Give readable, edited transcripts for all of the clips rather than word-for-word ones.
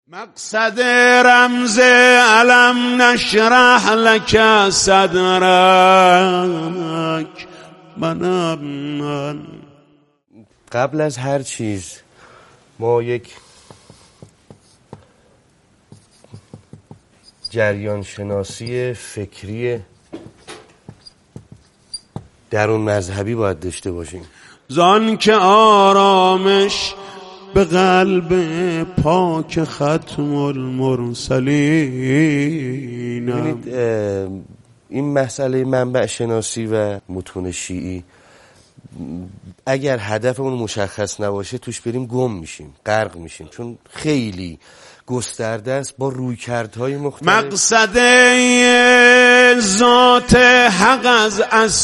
مقصد رمز علم نشرح لك صدرک من. قبل از هر چیز ما یک جریان شناسی فکری درون مذهبی باید داشته باشیم. زان که آرامش به قلب پاک ختم المرسلین. این مسئله منبع شناسی و متون شیعی اگر هدفمون مشخص نباشه توش بریم گم میشیم، غرق میشیم، چون خیلی گسترده است با رویکردهای مختلف. مقصد ذات حق از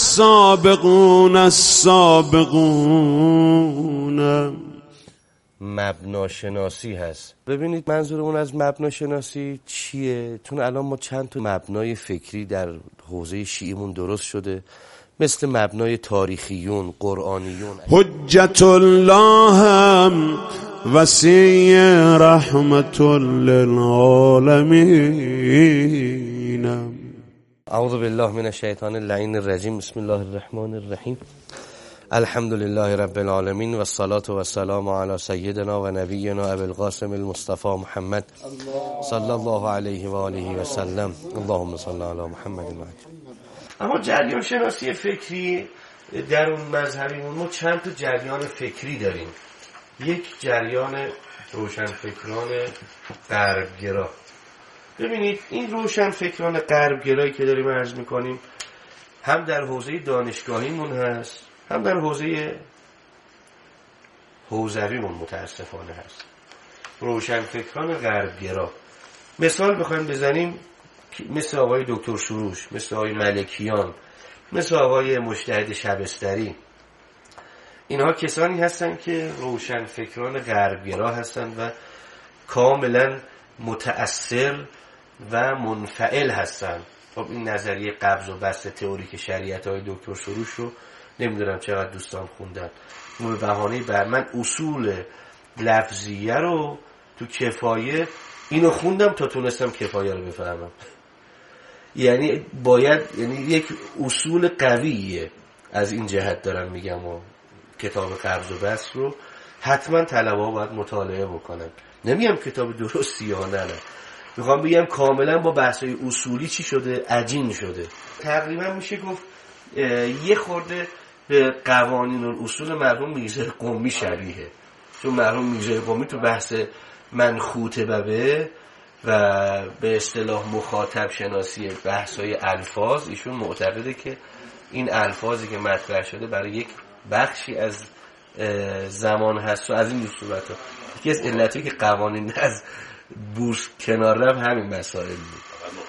السابقون مبناشناسی هست. ببینید منظورمون از مبناشناسی چیه؟ چون الان ما چند تا مبنای فکری در حوزه شیعیمون درست شده، مثل مبنای تاریخیون، قرآنیون. حجت الله هم وسیع رحمت للعالمین. اعوذ بالله من الشیطان اللعین الرجیم. بسم الله الرحمن الرحیم. الحمد لله رب العالمین و الصلاة و السلام علی سیدنا و نبینا ابی القاسم المصطفى محمد صلی الله علیه و آله و سلم. اللهم صل علی محمد و آله. اما جریان شناسی فکری در اون مذهبیمون ما چند تا جریان فکری داریم. یک جریان روشنفکران غربگرا. ببینید این روشنفکران غربگرایی که داریم عرض میکنیم هم در حوزه دانشگاهیمون هست، هم در حوزه حوزویمون متاسفانه هست. روشنفکران غربگرا مثال بخوایم بزنیم، مثل آقای دکتر سروش، مثل آقای ملکیان، مثل آقای مجتهد شبستری. اینها کسانی هستند که روشنفکران غربگرا هستند و کاملا متأثر و منفعل هستند. خب این نظریه قبض و بسط تئوریک شریعت های دکتر سروش رو نمیدونم چقدر دوستان خوندن. به بهانه بر من اصول لفظیه رو تو کفایه اینو خوندم تا تونستم کفایه رو بفهمم. یعنی باید، یعنی یک اصول قویه از این جهت دارم میگم. و کتاب قبض و بسط رو حتما طلبه‌ها باید مطالعه بکنن. نمیگم کتاب درستی یا نه، میخوام بگم کاملا با بحث‌های اصولی چی شده، عجین شده. تقریبا میشه گفت یه خورده به قوانین و اصول مرحوم میرزا قمی شبیه. چون مرحوم میرزا قمی تو بحث منخوطبه و به اصطلاح مخاطب شناسی بحث‌های الفاظ، ایشون معتقده که این الفاظی که مطرح شده برای یک بخشی از زمان هست و از این صورت ها. یکی از علتی که قوانین از بورس کنار رفت همین مسائل بود.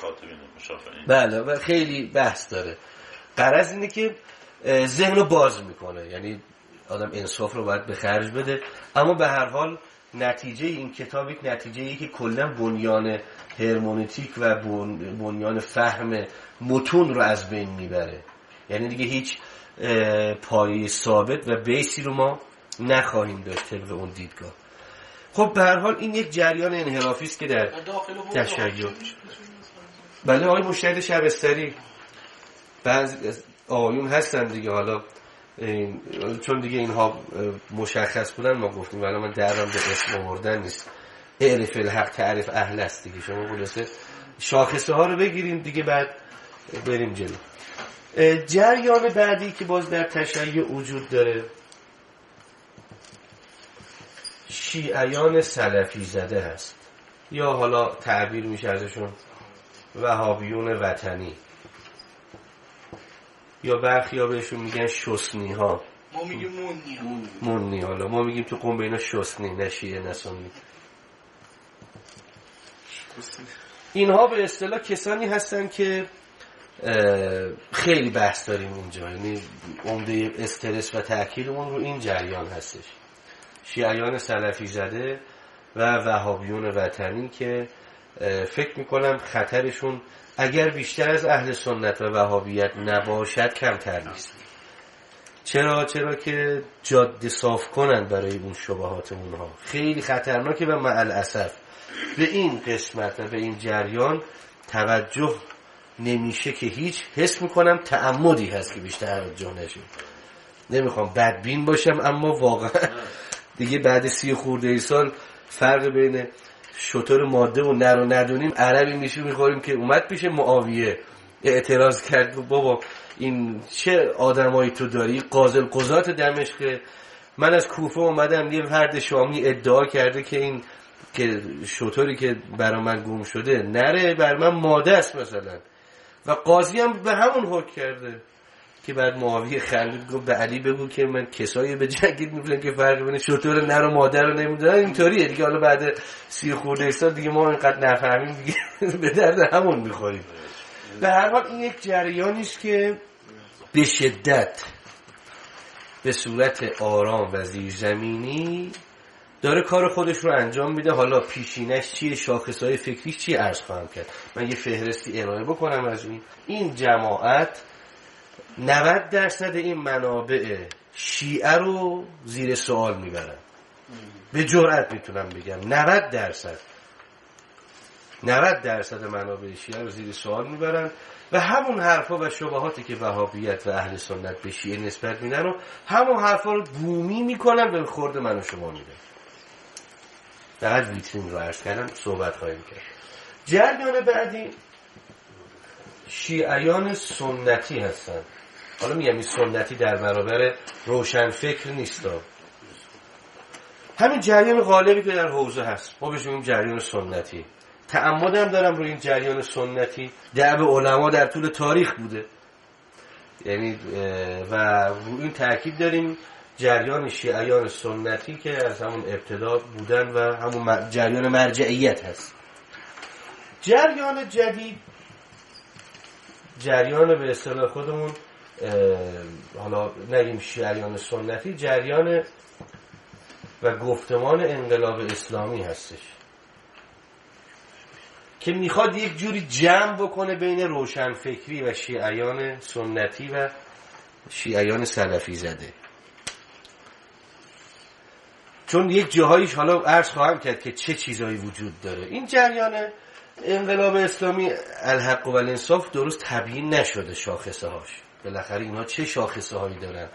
بله و خیلی بحث داره. غرض اینه که ذهن رو باز میکنه، یعنی آدم انصاف رو باید به خرج بده. اما به هر حال نتیجه این کتاب یک نتیجه‌ای که کلا بنیان هرمونتیک و بنیان فهم متون رو از بین میبره. یعنی دیگه هیچ پایه ثابت و بیسی رو ما نخواهیم داشت طبق اون دیدگاه. خب به هر حال این یک جریان انحرافی است که در تشیع. بله آقای مجتهد شبستری، بعضی آقایون هستن دیگه، حالا چون دیگه اینها مشخص بودن ما گفتیم، ولی من درم به اسم آوردن نیست. اعرف الحق تعرف اهل است دیگه. شما خلاصه شاخصه ها رو بگیریم دیگه، بعد بریم جلو. جریان بعدی که باز در تشیع وجود داره شیعیان سلفی زده هست، یا حالا تعبیر میشه ازشون وهابیون وطنی، یا برخی ها بهشون میگن شسنی ها. ما میگیم منی. حالا ما میگیم تو قم بینا شسنی، نه شیعه نه سنی. اینها به اصطلاح کسانی هستن که خیلی بحث داریم اینجا، یعنی عمده استرس و تأکیدمون رو این جریان هستش. شیعیان سلفی زده و وهابیون وطنی که فکر میکنم خطرشون اگر بیشتر از اهل سنت و وهابیت نباشد کمتر نیست. چرا که جاده صاف کنن برای اون شبهات اونها. خیلی خطرناکه و مع الاسف به این قسمت و به این جریان توجه نمیشه که هیچ. حس میکنم تعمدی هست که بیشتر توجه نشه. نمیخوام بدبین باشم، اما واقعا دیگه بعد 30 خورده سال فرق بین شتر ماده و نر و ندونیم. عربی میشه میخوریم که اومد پیش معاویه اعتراض کرد بابا این چه آدمایی تو داری، قاضی القضات دمشق. من از کوفه اومدم، یه فرد شامی ادعا کرده که این که شتری که برا من گم شده نره، بر من ماده است مثلا، و قاضی هم به همون حکم کرده. که بعد معاویه خندید گفت به علی بگو که من کسایی به جنگید میفلن که فرق بین شتر نر و ماده رو نمیدونن. اینطوریه دیگه. حالا بعد 30 خورده سال دیگه ما اینقدر نفهمیم دیگه به درد همون میخوریم. به هر حال این یک جریانی است که به شدت به صورت آرام و زیرزمینی داره کار خودش رو انجام میده. حالا پیشینش چیه، شاخصهای فکریش چیه، عرض خواهم کرد. من یه فهرستی ارائه بکنم از این جماعت. 90% این منابع شیعه رو زیر سوال میبرن. به جرئت میتونم بگم 90% منابع شیعه رو زیر سوال میبرن و همون حرفا و شبهاتی که وهابیت و اهل سنت به شیعه نسبت میدن و همون حرفا رو بومی میکنن به خورد من و شما میدن. فقط ویترین رو عرض کردم، صحبت خواهیم کرد. جریان بعدی شیعیان سنتی هستن. حالا میگم این سنتی در برابر روشن فکر نیستا. همین جریان غالبی که در حوزه هست ما بهش میگیم جریان سنتی. تعمدم دارم روی این جریان سنتی. دعو علما در طول تاریخ بوده، یعنی و روی این تاکید داریم جریان شیعیان سنتی که از همون ابتدا بودن و همون جریان مرجعیت هست. جریان جدید، جریان به اصطلاح خودمون حالا نگیم شیعیان سنتی، جریان و گفتمان انقلاب اسلامی هستش که میخواد یک جوری جمع بکنه بین روشنفکری و شیعیان سنتی و شیعیان سلفی زده. چون یک جاهایش حالا عرض خواهم کرد که چه چیزایی وجود داره. این جریان انقلاب اسلامی الحق و الانصاف درست تبیین نشده شاخصه هاش. بالاخره اینا چه شاخصه هایی دارن.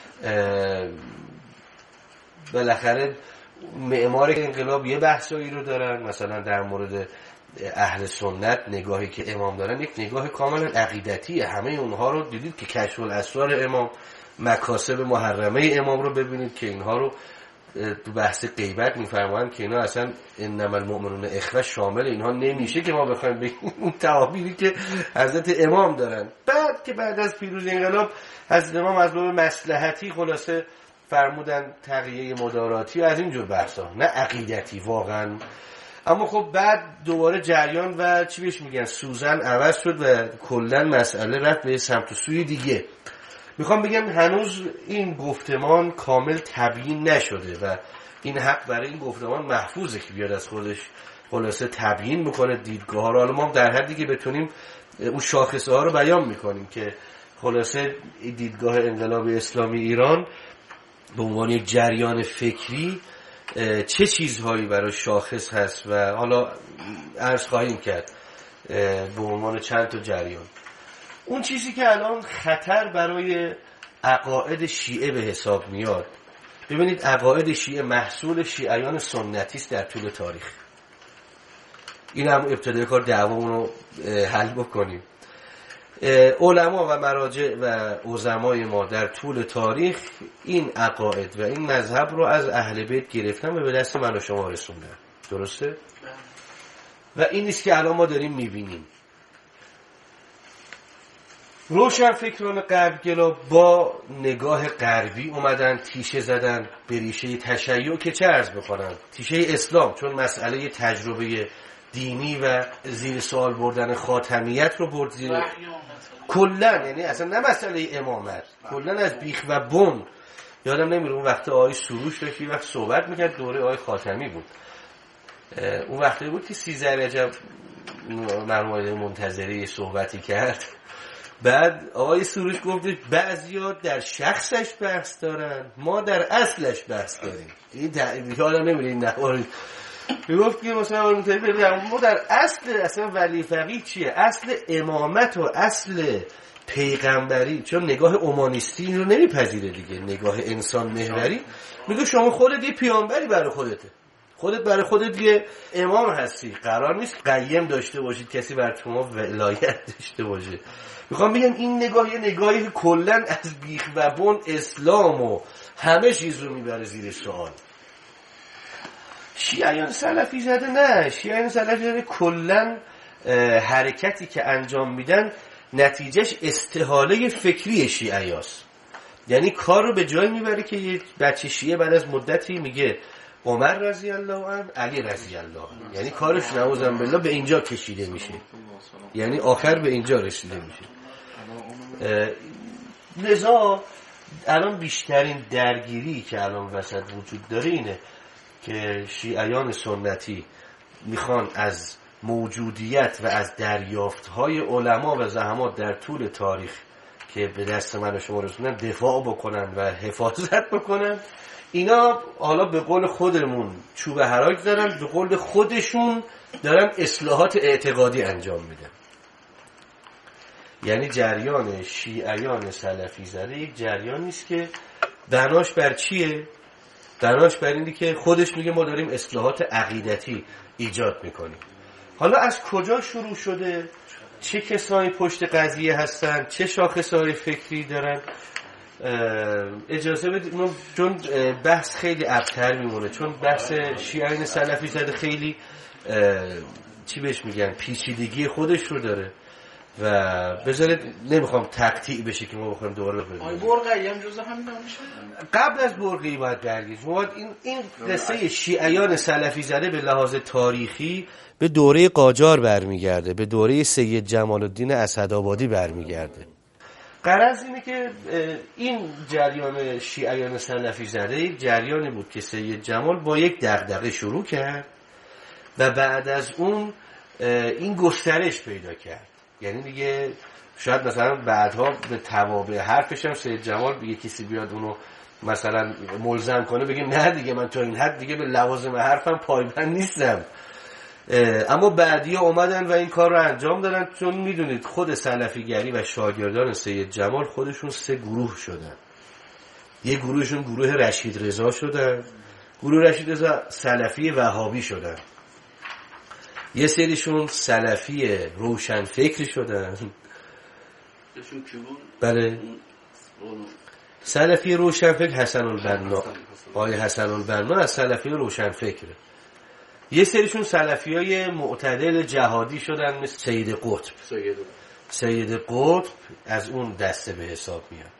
بالاخره معمار انقلاب یه بحثایی رو دارن، مثلا در مورد اهل سنت نگاهی که امام دارن یک نگاه کاملا عقیدتیه. همه اونها رو دیدید که کشف الاسرار امام، مکاسب محرمه امام رو ببینید که اینها رو تو بحث غیبت میفرمایند که اینا اصلا انما المؤمنون اخوه شامل اینها نمیشه که ما بخوایم بگیم اون تعابیری که حضرت امام دارن. بعد که بعد از پیروزی انقلاب حضرت امام از باب مصلحتی خلاصه فرمودن تقیه مداراتی و از اینجور بحثا، نه عقیدتی واقعا. اما خب بعد دوباره جریان و چی بهش میگن سوزن عوض شد و کلا مسئله رفت به سمت و سوی دیگه. میخوام بگم هنوز این گفتمان کامل تبیین نشده و این حق برای این گفتمان محفوظه که بیاد از خودش خلاصه تبیین بکنه دیدگاه ها رو. حالا ما در حدی که بتونیم اون شاخصه ها رو بیان میکنیم که خلاصه دیدگاه انقلاب اسلامی ایران به عنوان یک جریان فکری چه چیزهایی برای شاخص هست و حالا عرض خواهیم کرد به عنوان چند تا جریان. اون چیزی که الان خطر برای عقاید شیعه به حساب میاد، ببینید عقاید شیعه محصول شیعیان سنتی است در طول تاریخ. این هم ابتدای کار دعوامون رو حل بکنیم. علما و مراجع و عظمای ما در طول تاریخ این عقاید و این مذهب رو از اهل بیت گرفتن و به دست من و شما رسوندن. درسته؟ و این نیست که الان ما داریم میبینیم. روشن فکران غربگرا با نگاه غربی اومدن تیشه زدن به ریشه تشیع که چه عرض بکنن؟ تیشه اسلام، چون مسئله تجربه دینی و زیر سوال بردن خاتمیت رو برد زیر کلن، یعنی اصلا نه مسئله امامت، کلن از بیخ و بن. یادم نمیره اون وقت آقای سروش داشت یه وقت صحبت میکرد، دوره آقای خاتمی بود، اون وقتی بود که 13 رجب مرحوم منتظری صحبتی کرد. بعد آقای سروش گفت بعضیا در شخصش بحث دارن، ما در اصلش بحث داریم. این یادم نمیره این نواری میگفت که مثلا ما در اصل ولی فقیه چیه؟ اصل امامت و اصل پیغمبری، چون نگاه اومانیستی این رو نمیپذیره دیگه، نگاه انسان محوری میگه شما خودت یه پیامبری برای خودته، خودت برای خودت یه امام هستی، قرار نیست قیم داشته باشید، کسی بر شما ولایت داشته باشه. میخوام بگم این نگاه یه نگاهی که کلا از بیخ و بن اسلام و همه چیز رو میبره زیر سوال. شیعیان سلفی زده نه، شیعیان سلفی زده کلا حرکتی که انجام میدن نتیجهش استحاله فکری شیعیاست. یعنی کار رو به جای میبره که یه بچه شیعه بعد از مدتی میگه عمر رضی الله عنه، علی رضی الله عنه، یعنی کارش نعوذ بالله به اینجا کشیده میشه، یعنی آخر به اینجا رسیده میشه. لذا الان بیشترین درگیری که الان وسط وجود داره اینه که شیعیان سنتی میخوان از موجودیت و از دریافت‌های علما و زعما در طول تاریخ که به دست من و شما رسوندن دفاع بکنن و حفاظت بکنن. اینا حالا به قول خودمون چوب حراج دارن، به قول خودشون دارن اصلاحات اعتقادی انجام میدن. یعنی جریان شیعیان سلفی زده یک جریان نیست که بناش بر چیه؟ بناش بر اینه که خودش میگه ما داریم اصلاحات عقیدتی ایجاد میکنیم. حالا از کجا شروع شده؟ چه کسانی پشت قضیه هستن؟ چه شاخصهای فکری دارن؟ اجازه بدید، چون بحث خیلی ابتر میمونه، چون بحث شیعیان سلفی زده خیلی چی بهش میگن پیچیدگی خودش رو داره و بذارید نمیخوام تقطیع بشه که ما بخوایم دوباره ببینیم. برقعی هم جزء همین میشه. قبل از برقعی باید برگردیم. این قصه شیعیان سلفی زده به لحاظ تاریخی به دوره قاجار برمیگرده، به دوره سید جمال الدین اسدآبادی برمیگرده. غرض اینه که این جریان شیعیان سلفی زده یک جریانی بود که سید جمال با یک دغدغه شروع کرد و بعد از اون این گسترش پیدا کرد. یعنی دیگه شاید مثلا بعدها به توابع حرفش هم سید جمال بگه کسی بیاد اونو مثلا ملزم کنه بگیم نه دیگه من تا این حد دیگه به لوازم حرفم پایبند نیستم. اما بعدیا اومدن و این کار رو انجام دادن، چون میدونید خود سلفیگری و شاگردان سید جمال خودشون 3 گروه شدن. یه گروهشون گروه رشید رضا شدن، گروه رشید رضا سلفی وهابی شدن، یه سریشون سلفی روشن فکری شدن. بله، سلفی روشن فکر حسن البنا، آقای حسن البنا از سلفی روشن فکره. یه سریشون سلفی های معتدل جهادی شدن مثل سید قطب. سید قطب از اون دسته به حساب میاد.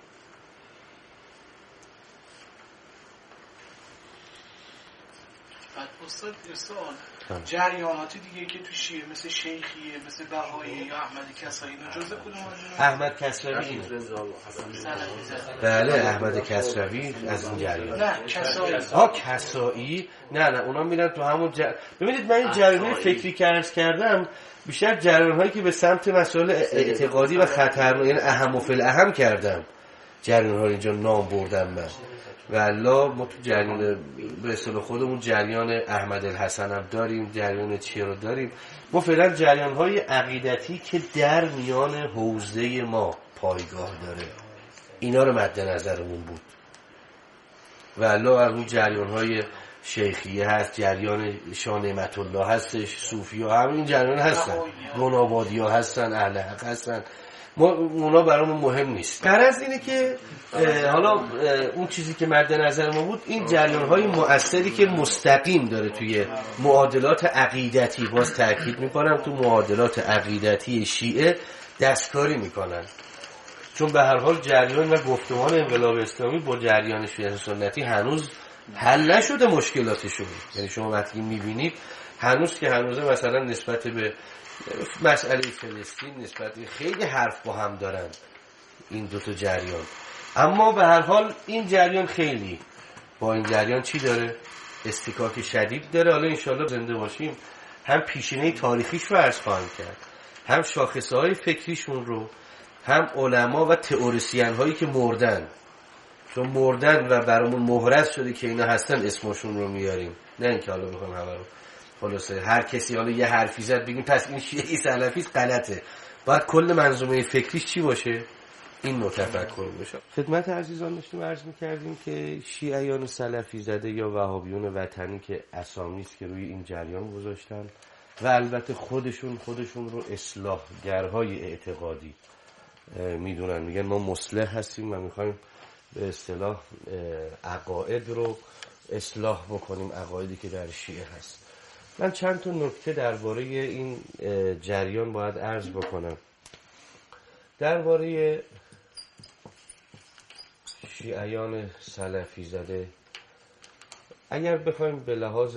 استاد ارسال جریاناتی دیگه که تو شیعه مثل شیخیه، مثل بهایی یا احمد کسایی، اینا جزء کدوم از احمد کسروی؟ بله احمد کسروی از این جریان. نه کسایی. کسایی نه اونا میرن تو همون ببینید من این جریان فکری که عرض کردم بیشتر جریان‌هایی که به سمت مسائل اعتقادی و خطرناک، یعنی اهم و فالاهم کردم، جریان‌ها اینجا نام بردم من. والله ما تو جریان به اصطلاح خودمون جریان احمد الحسن هم داریم، جریان چیه رو داریم. ما فعلا جریان‌های عقیدتی که در میان حوزه ما پایگاه داره اینا رو مد نظرمون بود. والله از اون جریان‌های شیخیه هست، جریان شاه نعمت الله هستش، صوفی ها همین جریان هستن، گنابادی ها هستن، اهل حق هستن. ما اونا برامون مهم نیست. غرض اینه که حالا اون چیزی که مد نظر ما بود این جریان‌های مؤثری که مستقیم داره توی معادلات عقیدتی، باز تاکید میکنم تو معادلات عقیدتی شیعه دستکاری میکنن، چون به هر حال جریان و گفتمان انقلاب اسلامی با جریان شیعه سنتی هنوز حل نشده مشکلاتشون. یعنی شما وقتی میبینید هنوز که هنوزه مثلا نسبت به مسئله فلسطین نسبت خیلی حرف با هم دارن این دوتا جریان، اما به هر حال این جریان خیلی با این جریان چی داره؟ استکاک شدید داره. حالا انشالله زنده باشیم هم پیشینه تاریخیش رو عرض خواهم کرد، هم شاخصهای فکریشون رو، هم علما و تئوریسین هایی که مردن، چون مردن و برامون مهرز شده که اینا هستن اسمشون رو میاریم، نه اینکه حالا بخوام همه رو. خلاصه هر کسی حالا یه حرفی زد بگیم پس این شیعی سلفی غلطه، باید کل منظومه فکریش چی باشه؟ این نوع تفکر باشه. خدمت عزیزان داشتیم عرض می‌کردیم که شیعیان سلفی زده یا وهابیون وطنی که اسامی است که روی این جریان گذاشتن و البته خودشون رو اصلاحگرهای اعتقادی میدونن، میگن ما مصلح هستیم و میخوایم به اصطلاح عقاید رو اصلاح بکنیم، عقایدی که در شیعه هست. من چند تا نکته درباره این جریان باید عرض بکنم. درباره شیعیان سلفی زده اگر بخوایم به لحاظ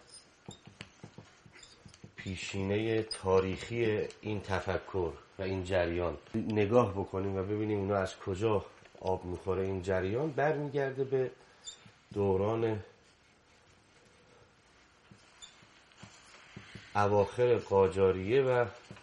پیشینه تاریخی این تفکر و این جریان نگاه بکنیم و ببینیم اینا از کجا آب میخوره، این جریان برمیگرده به دوران اواخر قاجاریه و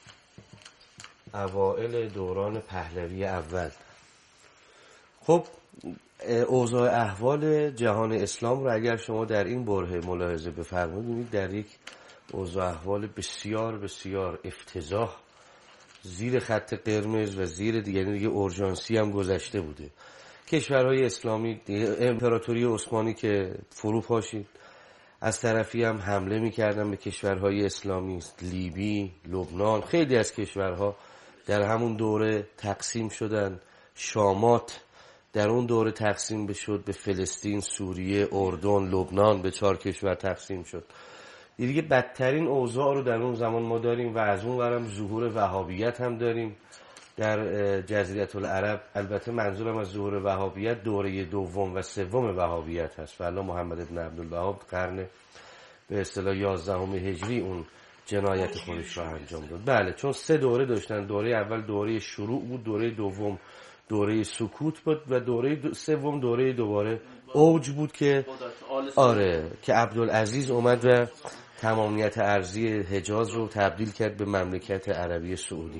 اوائل دوران پهلوی اول. خب اوضاع احوال جهان اسلام رو اگر شما در این برهه ملاحظه بفرمایید، در یک اوضاع احوال بسیار بسیار افتضاح زیر خط قرمز و زیر دیگه اورژانسی هم گذشته بوده. کشورهای اسلامی، امپراتوری عثمانی که فرو پاشید، از طرفی هم حمله می‌کردن به کشورهای اسلامی، لیبی، لبنان، خیلی از کشورها در همون دوره تقسیم شدن. شامات در اون دوره تقسیم شد به فلسطین، سوریه، اردن، لبنان، به 4 کشور تقسیم شد. دیگه بدترین اوضاع رو در اون زمان ما داریم و از اون ورم ظهور وهابیت هم داریم در جزیره العرب. البته منظورم از ظهور وهابیت دوره دوم و سوم وهابیت هست. فعلا محمد بن عبدالوهاب قرن به اصطلاح 11 هجری اون جنایت خودش را انجام داد. بله، چون 3 دوره داشتن. دوره اول دوره شروع بود، دوره دوم دوره سکوت بود و دوره سوم دوره دوباره اوج بود که که عبدالعزیز اومد و تمامیت ارضی حجاز رو تبدیل کرد به مملکت عربی سعودی.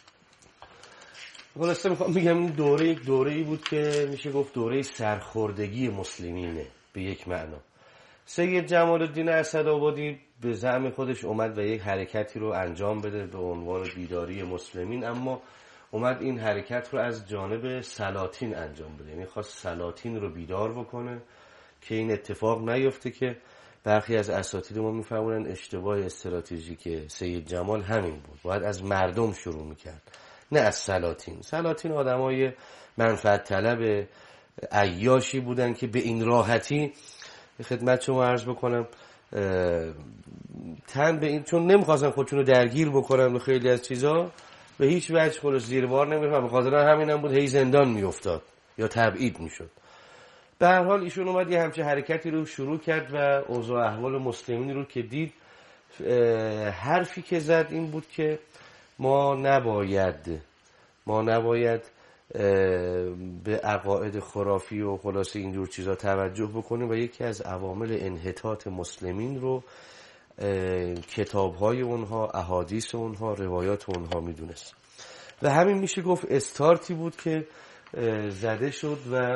خلاصه میخوام بگم این دوره یک دوره‌ای بود که میشه گفت دوره سرخوردگی مسلمینه به یک معنا. سید جمال الدین اسدآبادی به زعم خودش اومد و یک حرکتی رو انجام بده به عنوان بیداری مسلمین، اما اومد این حرکت رو از جانب سلاطین انجام بده، یعنی خواست سلاطین رو بیدار بکنه که این اتفاق نیفته که برخی از اساتید ما میفهمونن اشتباه استراتژیک سید جمال همین بود، باید از مردم شروع میکرد نه از سلاطین. سلاطین آدمای منفعت طلب عیاشی بودن که به این راحتی خدمت شما عرض بکنم تن به این، چون نمیخواستن خودشونو درگیر بکنن به خیلی از چیزا، به هیچ وجه خودش زیر بار نمیرفت، بخاطر همین بود هی زندان میافتاد یا تبعید میشد. به هر حال ایشون اومد یه همچه حرکتی رو شروع کرد و اوضاع احوال مسلمین رو که دید، حرفی که زد این بود که ما نباید به عقاید خرافی و خلاصه اینجور چیزا توجه بکنیم و یکی از عوامل انحطاط مسلمین رو کتاب‌های اونها، احادیث اونها، روایات اونها میدونست و همین میشه گفت استارتی بود که زده شد و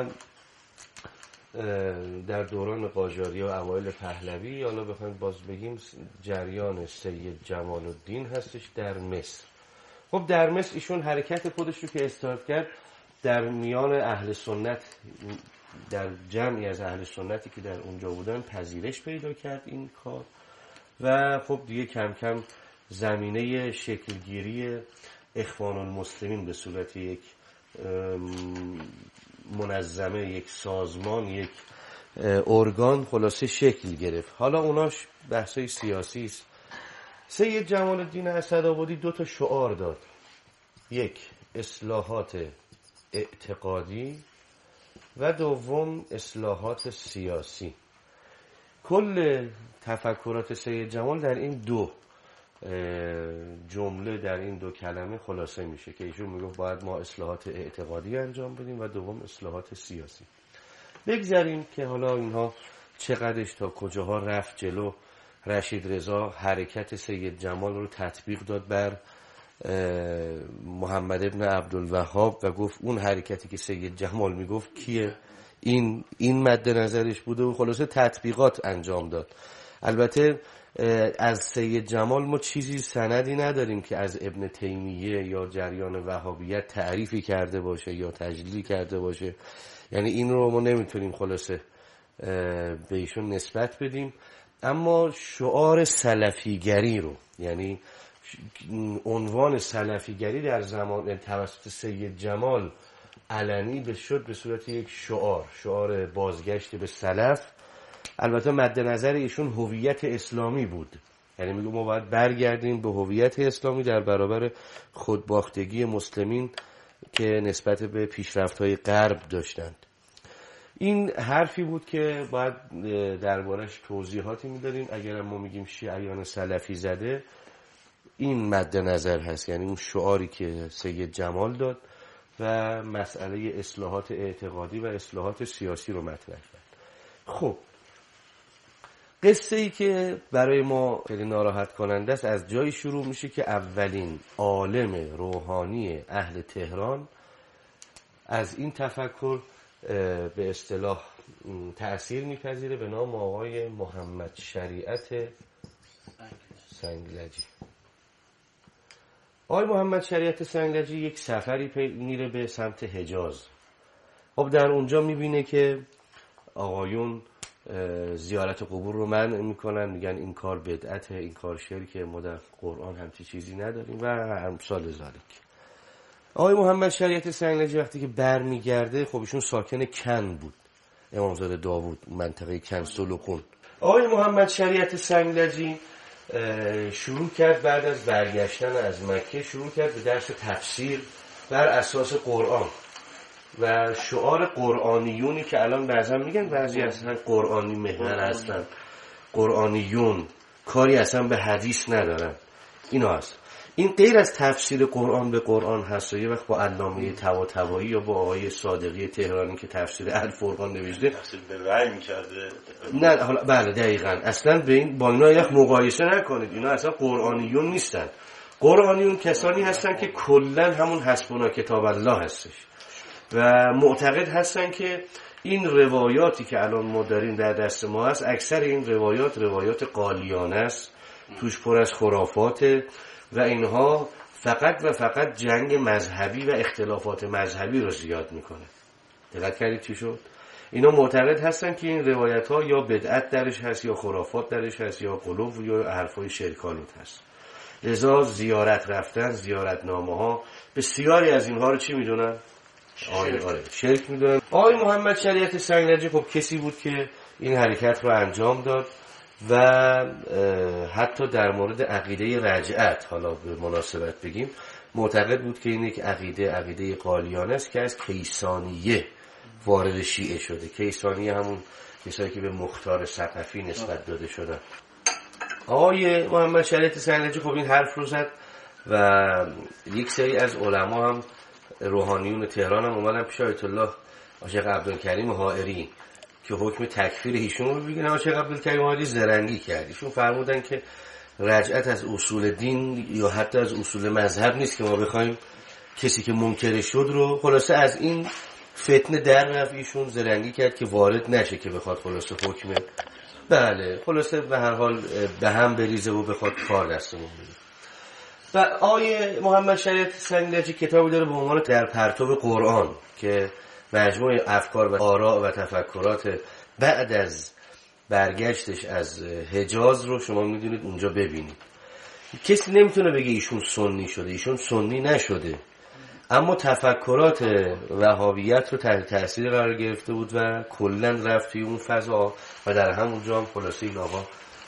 در دوران قاجاریه و اوایل پهلوی، حالا بخوایم باز بگیم جریان سید جمال الدین هستش در مصر. خب در مصر ایشون حرکت خودش رو که استارت کرد در میان اهل سنت، در جمعی از اهل سنتی که در اونجا بودن پذیرش پیدا کرد این کار و خب دیگه کم کم زمینه شکلگیری اخوان المسلمین به صورت یک منظمه، یک سازمان، یک ارگان خلاصه شکل گرفت. حالا اوناش بحثای سیاسی است. سید جمال الدین اسدآبادی 2 شعار داد، یک اصلاحات اعتقادی و دوم اصلاحات سیاسی. کل تفکرات سید جمال در این 2 جمله، در این 2 کلمه خلاصه میشه که ایشون میگه باید ما اصلاحات اعتقادی انجام بدیم و دوم اصلاحات سیاسی. بگذاریم که حالا اینها چقدرش تا کجاها رفت جلو. رشید رضا حرکت سید جمال رو تطبیق داد بر محمد ابن عبدالوهاب و گفت اون حرکتی که سید جمال میگفت کیه، این مد نظرش بوده و خلاصه تطبیقات انجام داد. البته از سید جمال ما چیزی سندی نداریم که از ابن تیمیه یا جریان وهابیت تعریفی کرده باشه یا تجلیلی کرده باشه. یعنی این رو ما نمیتونیم خلاصه به ایشون نسبت بدیم. اما شعار سلفیگری رو، یعنی عنوان سلفیگری در زمان توسط سید جمال علنی شد به صورت یک شعار بازگشت به سلف. البته مد نظر ایشون هویت اسلامی بود، یعنی میگه ما باید برگردیم به هویت اسلامی در برابر خودباختگی مسلمین که نسبت به پیشرفت‌های غرب داشتند. این حرفی بود که باید دربارش توضیحاتی میدادیم. اگر ما میگیم شیعیان سلفی زده، این مد نظر هست، یعنی اون شعاری که سید جمال داد و مسئله اصلاحات اعتقادی و اصلاحات سیاسی رو مطرح کرد. خب قصه ای که برای ما خیلی ناراحت کننده است از جایی شروع میشه که اولین عالم روحانی اهل تهران از این تفکر به اصطلاح تأثیر میپذیره به نام آقای محمد شریعت سنگلجی. آقای محمد شریعت سنگلجی یک سفری میره به سمت حجاز. خب در اونجا میبینه که آقایون زیارت قبور رو منع میکنن، میگن این کار بدعته، این کار شرکه، ما در قرآن همچی چیزی نداریم و امثال ذالک. آقای محمد شریعت سنگلجی وقتی که برمیگرده، خب ایشون ساکن کن بود، امامزاده داوود، منطقه کن سلوکون. آقای محمد شریعت سنگلجی شروع کرد بعد از برگشتن از مکه شروع کرد به درس تفسیر بر اساس قرآن و شعار قرآنیونی که الان بعضا میگن بعضی اصلا قرآنی محور هستن، قرآنیون کاری اصلا به حدیث ندارن، اینا هست. این غیر از تفسیر قرآن به قرآن هست. یه وقت با علامه طباطبایی یا با آقای صادقی تهرانی که تفسیر الفرقان نوشته تفسیر به رأی می‌کرده، نه حالا بله دقیقاً، اصلا به این با اینا یک مقایسه نکنید، اینا اصلا قرآنیون نیستن. قرآنیون کسانی هستن که کلا همون حسبنا کتاب الله هستش و معتقد هستن که این روایاتی که الان ما داریم در دست ما هست، اکثر این روایات قالیانه است، توش پر از خرافات و اینها فقط و فقط جنگ مذهبی و اختلافات مذهبی رو زیاد میکنه. دقت کردید چی شد؟ اینا معتقد هستن که این روایت ها یا بدعت درش هست یا خرافات درش هست یا غلو یا حرفای شرک‌آلود هست. لذا زیارت رفتن، زیارتنامه ها، بسیاری از اینها رو چی میدونن؟ آره شرک میدونن. آقای محمد شریعت سنگلجی خب کسی بود که این حرکت رو انجام داد و حتی در مورد عقیده رجعت، حالا به مناسبت بگیم، معتقد بود که این یک عقیده قالیانه است که از کیسانیه وارد شیعه شده. کیسانیه همون کسایی که به مختار ثقفی نسبت داده شدن. آقای محمد شریعت سنگلجی خب این حرف رو زد و یک سری از علما هم روحانیون تهران هم اومدن پیش آیت الله عاشق عبدالکریم حائری که حکم تکفیر ایشون رو بگیرن. عاشق عبدالکریم حائری زرنگی کرد، ایشون فرمودن که رجعت از اصول دین یا حتی از اصول مذهب نیست که ما بخوایم کسی که منکر شد رو، خلاصه از این فتنه در رفت. ایشون زرنگی کرد که وارد نشه که بخواد خلاصه حکم بله خلاصه به هر حال به هم بریزه و بخواد کار دستمون بده. و آقای محمد شریعت سنگلجی کتابی داره به عنوان در پرتو قرآن که مجموع افکار و آراء و تفکرات بعد از برگشتش از حجاز رو شما میدونید اونجا ببینید. کسی نمیتونه بگه ایشون سنی شده، ایشون سنی نشده، اما تفکرات وهابیت رو تحت تأثیر قرار گرفته بود و کلا رفت توی اون فضا و در همونجا هم خلاصه این آقا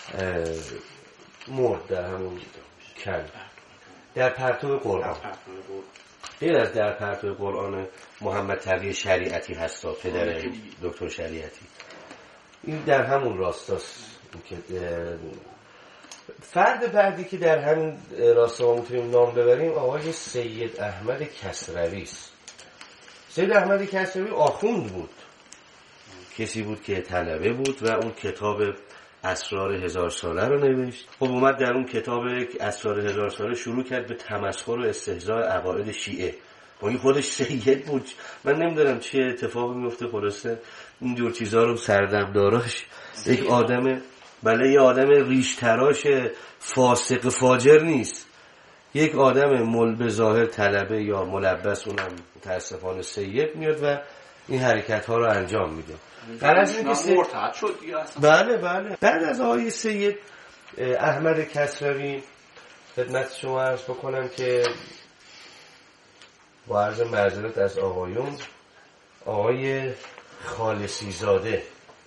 مرد در همون کن. در پرتو قرآن، غیر از در پرتو قرآن محمد تقی شریعتی هستا، پدر دکتر شریعتی، این در همون راستاست. فرد بعدی که در همین راستا ما میتونیم نام ببریم آقای سید احمد کسروی است. سید احمد کسروی آخوند بود، کسی بود که طلبه بود و اون کتاب اسرار 1000 ساله رو نوشت. خب اومد در اون کتاب اسرار 1000 ساله شروع کرد به تمسخر و استهزاء عقاید شیعه. این خودش سید بود، من نمیدونم چه اتفاقی میفته خلاصه اینجور چیزا رو سردمداراش یک آدم بله یه آدم ریش تراش فاسق فاجر نیست، یک آدم به ظاهر طلبه یا ملبس، اونم متاسفانه سید میاد و این حرکت ها رو انجام میده. مرتد شد دیگه اصلا. بله. بعد از آقای سید احمد کسروی خدمت شما عرض بکنم که با عرض معذرت از آقایون، آقای خالصی زاده،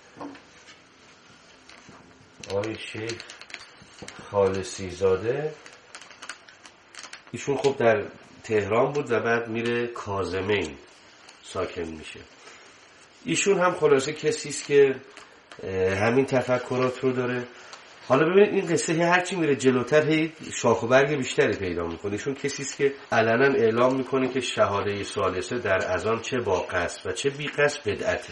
آقای شیخ خالصی زاده، ایشون خب در تهران بود و بعد میره کاظمین ساکن میشه. ایشون هم خلاصه کسی است که همین تفکرات رو داره. حالا ببینید این قصه هرچی میره جلوتر هی شاخ و برگ بیشتری پیدا میکنه. ایشون کسی است که علنا اعلام میکنه که شهاده ثالثه در اذان چه با قصد و چه بی قصد بدعته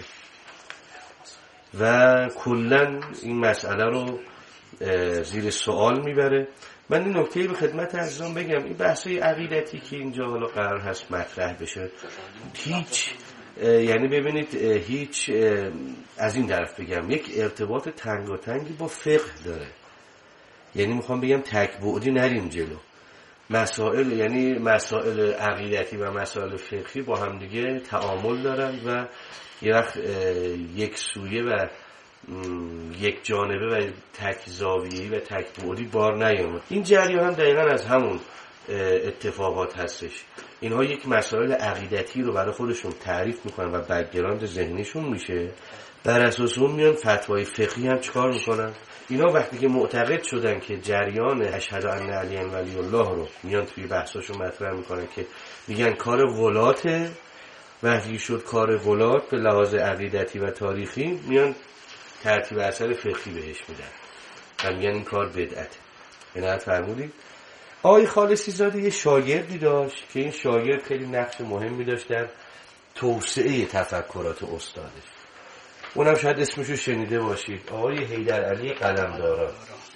و کلا این مسئله رو زیر سوال میبره. من این نکته به خدمت عزیزان بگم، این بحثای عقیدتی که اینجا حالا قرار هست مطرح بشه، هیچ یعنی ببینید هیچ از این طرف بگم یک ارتباط تنگاتنگی با فقه داره. یعنی میخوام بگم تک بعدی نریم جلو. مسائل یعنی مسائل عقیدتی و مسائل فقهی با هم دیگه تعامل دارن و یه وقت یک سویه و یک جانبه و تک زاویه‌ای و تک بعدی بار نیامد. این جریان هم دقیقاً از همون اتفاقات هستش. اینها یک مسائل عقیدتی رو برای خودشون تعریف میکنن و بک‌گراند ذهنیشون میشه، بر اساس اون میان فتوای فقهی هم چیکار میکنن. اینا وقتی که معتقد شدن که جریان اشهد ان علی ولی الله رو میان توی بحثاشون مطرح میکنن که میگن کار ولاته، وقتی شد کار ولات به لحاظ عقیدتی و تاریخی میان ترتیب اثر فقهی بهش میدن و میگن این کار بدعته. عنایت فرمودید. آقای خالصی زاده یه شاگردی داشت که این شاگرد خیلی نقش مهمی داشت در توسعه تفکرات استادش. اونم شاید اسمشو شنیده باشید، آقای حیدرعلی قلمداران.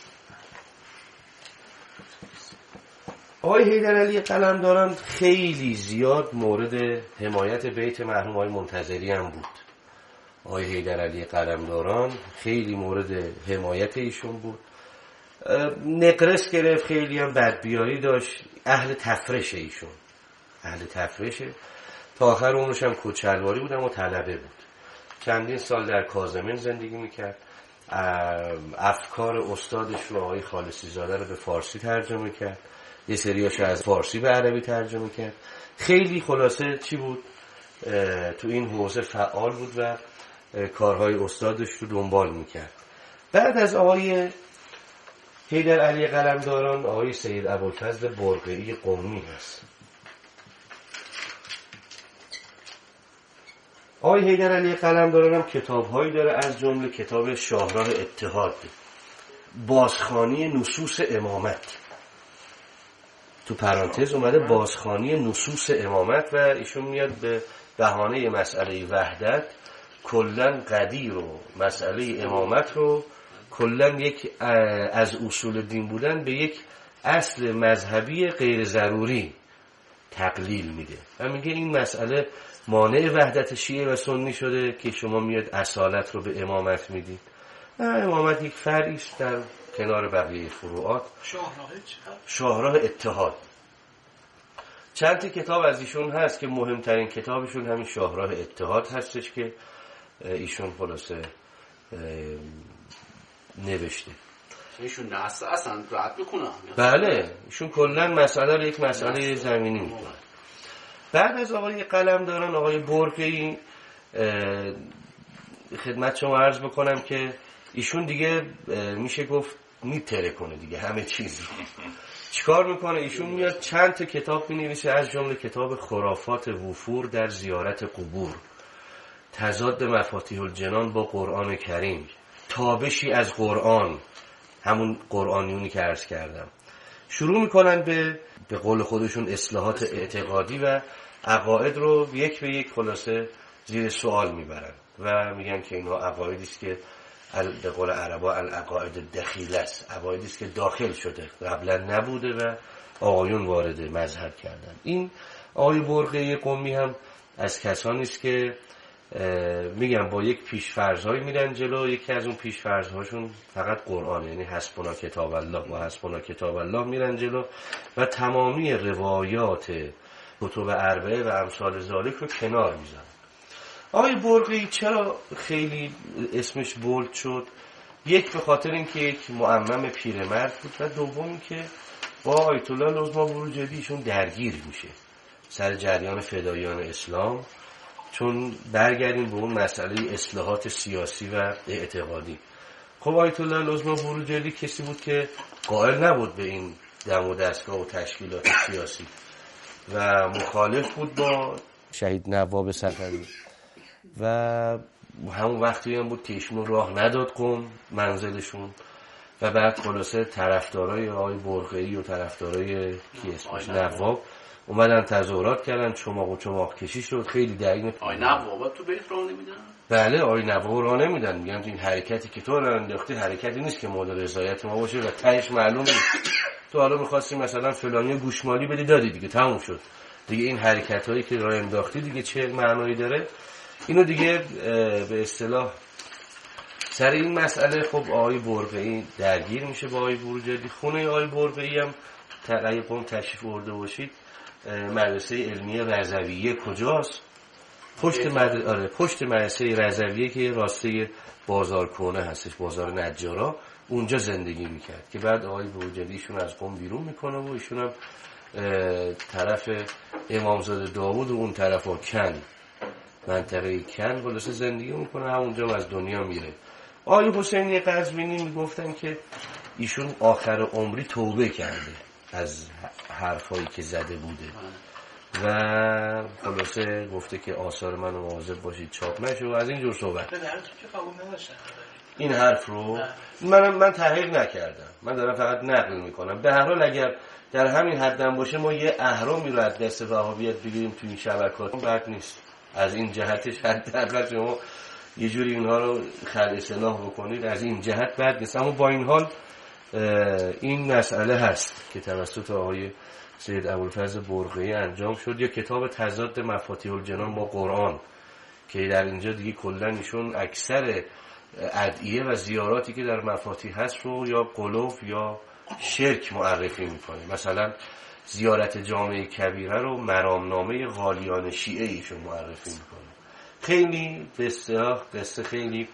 آقای حیدرعلی قلمداران خیلی زیاد مورد حمایت بیت مرحوم آقای منتظری هم بود. آقای حیدرعلی قلمداران خیلی مورد حمایت ایشون بود، نقرس گرفت، خیلی هم بدبیاری داشت، اهل تفرش ایشون، اهل تفرشه. تا آخر عمرش هم کوچلواری بود و طلبه بود. چندین سال در کاظمین زندگی میکرد. افکار استادش رو آقای خالصی زاده رو به فارسی ترجمه کرد، یه سریاش از فارسی به عربی ترجمه کرد. خیلی خلاصه چی بود تو این حوزه فعال بود و کارهای استادش رو دنبال میکرد. بعد از آقای حیدرعلی قلمداران آقای سید ابوالفضل برقعی قمی هست. آقای حیدرعلی قلمداران هم کتاب‌هایی داره، از جمله کتاب شاهراه اتحاد، بازخوانی نصوص امامت، تو پرانتز اومده بازخوانی نصوص امامت، و ایشون میاد به بهانه مسئله وحدت کلاً قدیر و مسئله امامت رو کلاً یک از اصول دین بودن به یک اصل مذهبی غیر ضروری تقلیل میده و میگه این مسئله مانع وحدت شیعه و سنی شده که شما میاد اصالت رو به امامت میدید. امامت یک فرعی است در کنار بقیه فروعات. شاهراه اتحاد. چند تا کتاب از ایشون هست که مهمترین کتابشون همین شاهراه اتحاد هستش که ایشون خلاصه نوشته. ایشون اصلا رد بکنم. بله ایشون کلا مسئله رو یک مسئله زمینی میکنه. بعد از آقای قلمداران آقای برقعی خدمت شما عرض بکنم که ایشون دیگه میشه گفت میتره کنه دیگه همه چیز. چیکار میکنه؟ ایشون میاد چند تا کتاب مینویسه، از جمله کتاب خرافات وفور در زیارت قبور، تضاد مفاتیح الجنان با قرآن کریم، تابشی از قرآن، همون قرآنیونی که عرض کردم. شروع میکنن به قول خودشون اصلاحات اعتقادی و عقاید رو یک به یک خلاصه زیر سوال میبرن و میگن که اینها عقایدی است که به قول عربا العقاید دخیله است، عقایدی است که داخل شده، قبلا نبوده و آقایون وارد مذهب کردن. این آقای برقعی قمی هم از کسانی است که میگم با یک پیش‌فرض‌هایی میرن جلو. یکی از اون پیش‌فرض‌هاشون فقط قرآن، یعنی حسبنا کتاب الله و حسبنا کتاب الله میرن جلو و تمامی روایات کتب اربعه و امثال ذالک رو کنار میذارن. آقای برقی چرا خیلی اسمش بولد شد؟ یک به خاطر اینکه یک معمم پیرمرد بود و دوم اینکه با آیت الله العظمی بروجردی ایشون درگیر میشه سر جریان فدایان اسلام. چون برگردیم به اون مسئله اصلاحات سیاسی و اعتقادی. خب آیت الله العظمی بروجردی کسی بود که قائل نبود به این دم و دستگاه و تشکیلات سیاسی و مخالف بود با شهید نواب صفوی و همون وقتی هم بود که ایشون راه نداد قم منزلشون و بعد خلاصه طرفدارای آقای برقعی و طرفدارای کی اسمش نواب اومدن تظاهرات کردن، چماق و چماق کشی شد. خیلی دقیق آقای نواب تو بیت راه نمیدن؟ بله آقای نواب راه نمیدن، میگن این حرکتی که تو راه انداختی حرکتی نیست که مورد رضایت ما باشه و تهش معلوم نیست. تو حالا می‌خواستی مثلا فلانی گوشمالی بدی دادی دیگه تموم شد دیگه. این حرکتایی که راه انداختی دیگه چه معنایی داره؟ اینو دیگه به اصطلاح سر این مسئله خب آقای برقعی درگیر میشه با آقای بروجردی. خونه آقای برقعی هم اگه قم تشریف برده باشید مدرسه علمیه رضویه کجاست؟ پشت مدرسه رضویه که راسته بازار کونه هستش، بازار نجارا، اونجا زندگی میکرد که بعد آقای بروجردی ایشون از قم بیرون میکنه و ایشون هم طرف امامزاده داوود و اون طرف ها کن منطقه کن خلاصه زندگی میکنه، همونجا از دنیا میره. آقای حسینی قزوینی میگفتن که ایشون آخر عمری توبه کرده از حرفایی که زده بوده و خلاصه گفته که آثار منو مواظب باشید چاپ نشه و از اینجور صحبت. این حرف رو من تحقیق نکردم، من دارم فقط نقل میکنم. به هر حال اگر در همین حدم باشه ما یه اهرامی رو از دست وهابیت بگیریم توی این شبکات بد نیست. از این جهتش حداقل شما یه جوری اینها رو خلع اصلاح بکنید، از این جهت بد نیست. اما با این حال این مسئله هست که توسط آقای سید ابوالفضل برقعی انجام شد. یا کتاب تضاد مفاتیح الجنان با قرآن که در اینجا دیگه کلا ایشون اکثر ادعیه و زیاراتی که در مفاتیح هست رو یا قلوف یا شرک معرفی میکنه. مثلا زیارت جامع کبیره رو مرامنامه غالیان شیعه ایشون معرفی میکنه. خیلی به اصطلاح قصه خیلی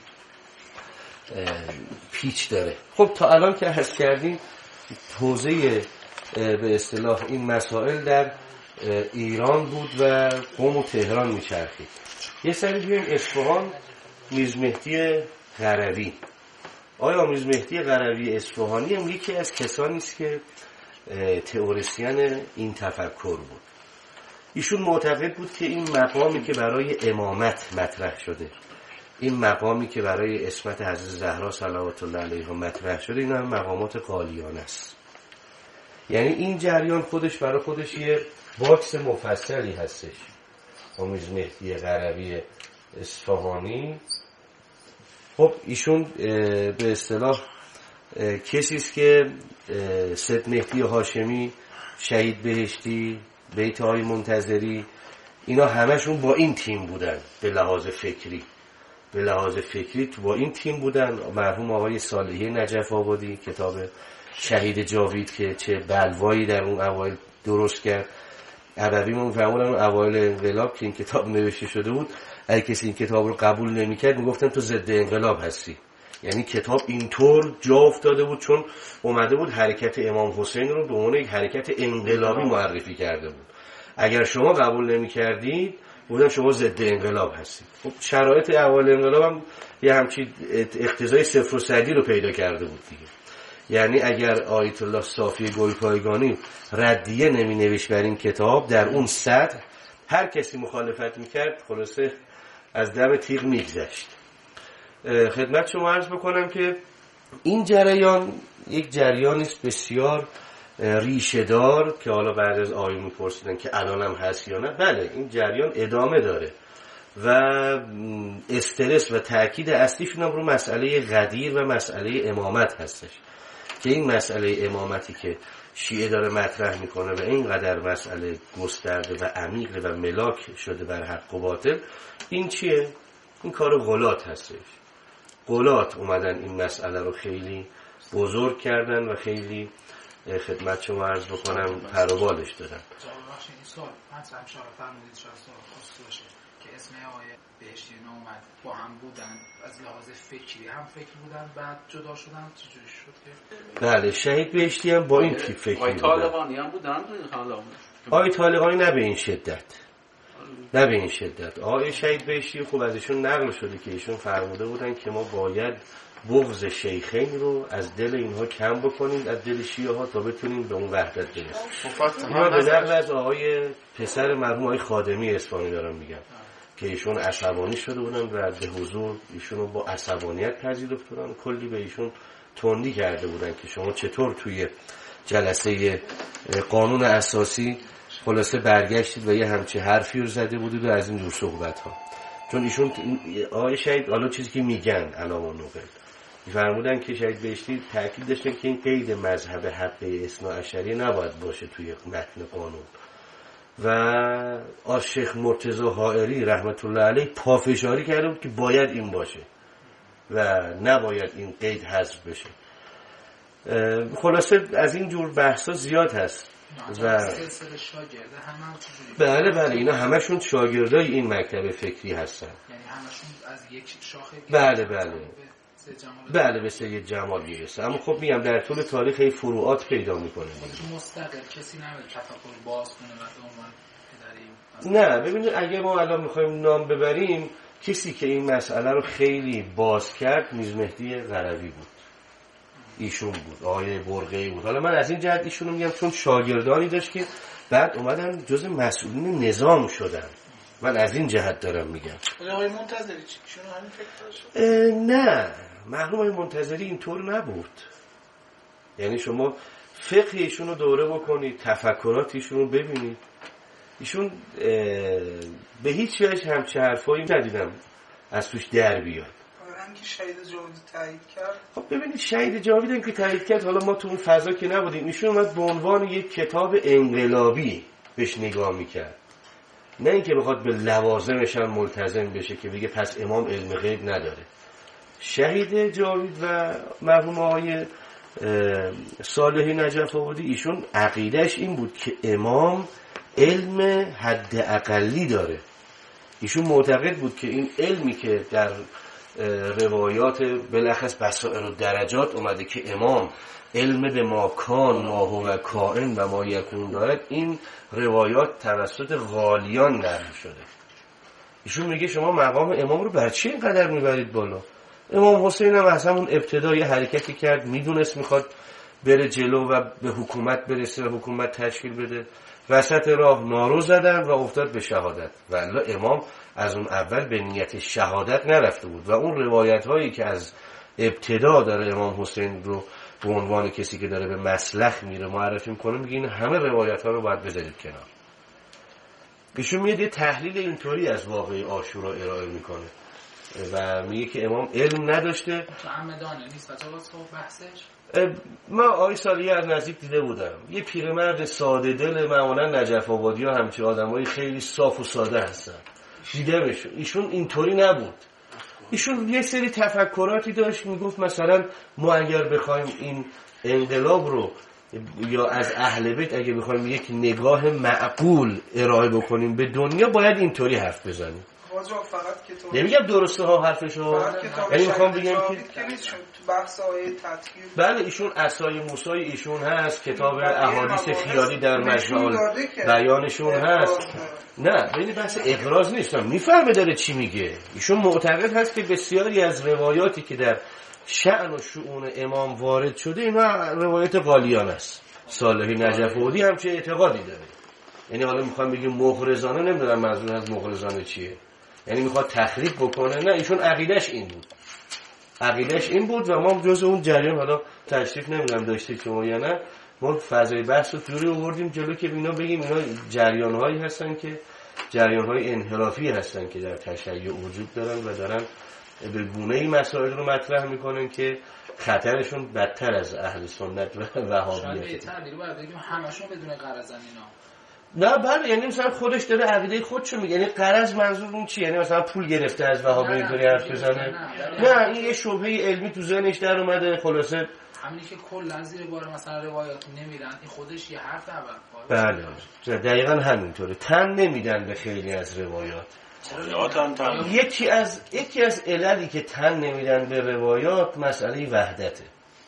پیچ داره. خب تا الان که حس کردیم حوزه به اصطلاح این مسائل در ایران بود و قم و تهران میچرخید. یه سری بیایم اصفهان. میرمهدی قروی، آیا میرمهدی قروی اصفهانی هم یکی از کسانی است که تئوریسین این تفکر بود. ایشون معتقد بود که این مقامی که برای امامت مطرح شده، این مقامی که برای عصمت حضرت زهرا صلوات الله علیها مطرح شده، این هم مقامات قالیانه است. یعنی این جریان خودش برای خودش یه باکس مفصلی هستش. میرمهدی قروی اصفهانی خب ایشون به اصطلاح کسی است که سید مهدی هاشمی، شهید بهشتی، بیت های منتظری، اینا همشون با این تیم بودن. به لحاظ فکری با این تیم بودن. مرحوم آقای صالحی نجف آبادی کتاب شهید جاوید که چه بلوایی در اون اوایل درست کرد، عربی من فهموندن اون اوایل انقلاب که این کتاب نوشته شده بود، اگه کسی این کتاب رو قبول نمی‌کرد میگفتن تو ضد انقلاب هستی. یعنی کتاب اینطور جا افتاده بود چون اومده بود حرکت امام حسین رو به عنوان یک حرکت انقلابی معرفی کرده بود. اگر شما قبول نمی‌کردید بودن شما ضد انقلاب هستید. خب شرایط اوایل انقلاب هم یه همچین اقتضای صفر و صدی رو پیدا کرده بود دیگه. یعنی اگر آیت الله صافی گلپایگانی ردیه نمی نوشت بر این کتاب، در اون سطح هر کسی مخالفت میکرد خلاصه از دم تیغ میگذشت. خدمت شما عرض بکنم که این جریان یک جریانی است بسیار ریشه دار که حالا بعد از آیون میپرسیدن که الان هم هست یا نه. بله این جریان ادامه داره و استرس و تاکید اصلیش رو مسئله غدیر و مسئله امامت هستش که این مسئله امامتی که شیعه داره مطرح میکنه و اینقدر مسئله گسترده و عمیق و ملاک شده بر حق و باطل، این چیه؟ این کار غلات هستش. غلات اومدن این مسئله رو خیلی بزرگ کردن و خیلی خدمت شما عرض بکنم پروبالش دادن. این سوال مطرح شما فرمودید شاید سوال خاصی باشه که اسم آقای بهشتی اومد با هم بودن از لحاظ فکری هم فکر بودن بعد جدا شدن چجوری شد که بله شهید بهشتی هم با این تیپ فکری بودن. آقای طالقانی هم بودن آقای طالقانی نه به این شدت، نه به این شدت. آقای شهید بهشتی خوب ازشون نقل شده که ایشون فرموده بودن که ما باید بغض شیخین رو از دل اینها کم بکنیم، از دل شیعه ها، تا بتونیم به اون وحدت برسیم. من به نقل از آقای پسر مرحوم آقای خادمی اصفهانی دارم میگم که ایشون عصبانی شده بودن و به حضور ایشون رو با عصبانیت پذیرفت بودن، کلی به ایشون تندی کرده بودن که شما چطور توی جلسه قانون اساسی خلاصه برگشتید و یه همچه حرفی رو زده بودید و از این جور صحبت ها. چون ایشون آقای شهید حالا چیزی که میگن علامه نقل فرمودن که شهید بهشتی تأکید داشتن که این قید مذهب حق اثناعشری نباید باشه توی متن قانون و آشیخ مرتضی حائری رحمت الله علیه پافشاری کرده بود که باید این باشه و نباید این قید حذف بشه. خلاصه از این جور بحثا زیاد هست و سلسله شاگرده همه بله اینا همشون شاگردای این مکتب فکری هستن، یعنی همشون از یک شاخه بله به سید جمال میرسه. اما خب میگم در طول تاریخ این فروعات پیدا میکنه. مستقل کسی نمیاد تفکر باز کنه و به عنوان نه ببینید اگه ما الان میخوایم نام ببریم کسی که این مسئله رو خیلی باز کرد میز مهدی قروی بود، ایشون بود، آقای برقعی بود. حالا من از این جهت ایشون رو میگم چون شاگردانی داشت که بعد اومدن جز مسئولین نظام شدن. من از این جهت دارم میگم. آقای منتظری چیشون همین فکر داشت؟ نه مرحوم آقای منتظری اینطور نبود. یعنی شما فقه ایشون رو دوره بکنید، تفکرات ایشون رو ببینید، ایشون به هیچ وجه همچه حرفایی ندیدم از توش در بیاد. که شهید جاوید تایید کرد. خب ببینید شهید جاوید هم که تایید کرد، حالا ما تو اون فضا که نبودیم، ایشون اومد به عنوان یک کتاب انقلابی بهش نگاه میکرد، نه اینکه بخواد به لوازمش هم ملتزم بشه که بگه پس امام علم غیب نداره. شهید جاوید و مرحوم آقای صالحی نجف آبادی ایشون عقیدهش این بود که امام علم حد اقلی داره. ایشون معتقد بود که این علمی که در روایات بلخص بصائر و درجات اومده که امام علم به ما کان ما هو کائن و ما یکون دارد، این روایات توسط غالیان نقل شده. ایشون میگه شما مقام امام رو بر چی اینقدر میبرید بالا؟ امام حسین هم از همون ابتدای حرکتی کرد، میدونست میخواد بره جلو و به حکومت برسه و حکومت تشکیل بده، وسط راه نارو زدن و افتاد به شهادت. والله امام از اون اول به نیت شهادت نرفته بود و اون روایت هایی که از ابتدا داره امام حسین رو به عنوان کسی که داره به مسلخ میره معرفی میکنه، میگه این همه روایت ها رو باید بذارید کنار. ایشون میاد یه تحلیل اینطوری از واقعی عاشورا ارائه میکنه و میگه که امام علم نداشته. متعمدانه نیست و تو بحثش ما آقای صالحی از نزدیک دیده بودم، یه پیرمرد ساده دل، معمولا نجف آبادی ها همچه آدمای خیلی صاف و ساده هستن، دیده بشه. ایشون اینطوری نبود. ایشون یه سری تفکراتی داشت، میگفت مثلا ما اگر بخوایم این انقلاب رو یا از اهل بیت اگه بخوایم یک نگاه معقول ارائه بکنیم به دنیا، باید اینطوری حرف بزنیم. نمیگم درسته ها حرفشو، یعنی میخوام بگم که بحث آیه تطهیر بله ایشون عصای موسی ایشون هست، کتاب احادیث خیالی در مجموع بیانشون هست. نه ببین بحث اقراض نیست، میفهمه داره چی میگه. ایشون معتقد هست که بسیاری از روایاتی که در شأن و شؤون امام وارد شده اینا روایت غالیان است. صالحی نجف آبادی هم چه اعتقادی داره. یعنی حالا میخوام بگیم مغرضانه، نمیدونم منظور از مغرضانه چیه، یعنی میخواد تخریب بکنه. نه ایشون عقیدش این بود، عقیدش این بود و ما جز اون جریان، حالا تشریف نمیدونم داشتید شما یا نه، ما فضای بحث رو جوری آوردیم جلو که اینا بگیم اینا جریان‌هایی هستن که جریان‌های انحرافی هستن که در تشیع وجود دارن و دارن به گونه‌ای مسائل رو مطرح میکنن که خطرشون بدتر از اهل سنت و وهابیت. شاید بهتر دیگه باید بگیم همشون بدون غرضن اینا. نه بله، یعنی مثلا خودش داره عقیده خودشو میگه. یعنی غرض منظور اون چیه؟ یعنی مثلا پول گرفته از وهابی اینطوری حرف بزنه؟ نه این یه شبهه علمی تو ذهنش در اومده. خلاصه همینی که کلا زیر بار مثلا روایات نمیدن، این خودش یه حرف اول. بله دقیقاً همینطوره. تن نمیدن به خیلی از روایات. یکی از عللی که تن نمیدن به روایات مسئله وحدته.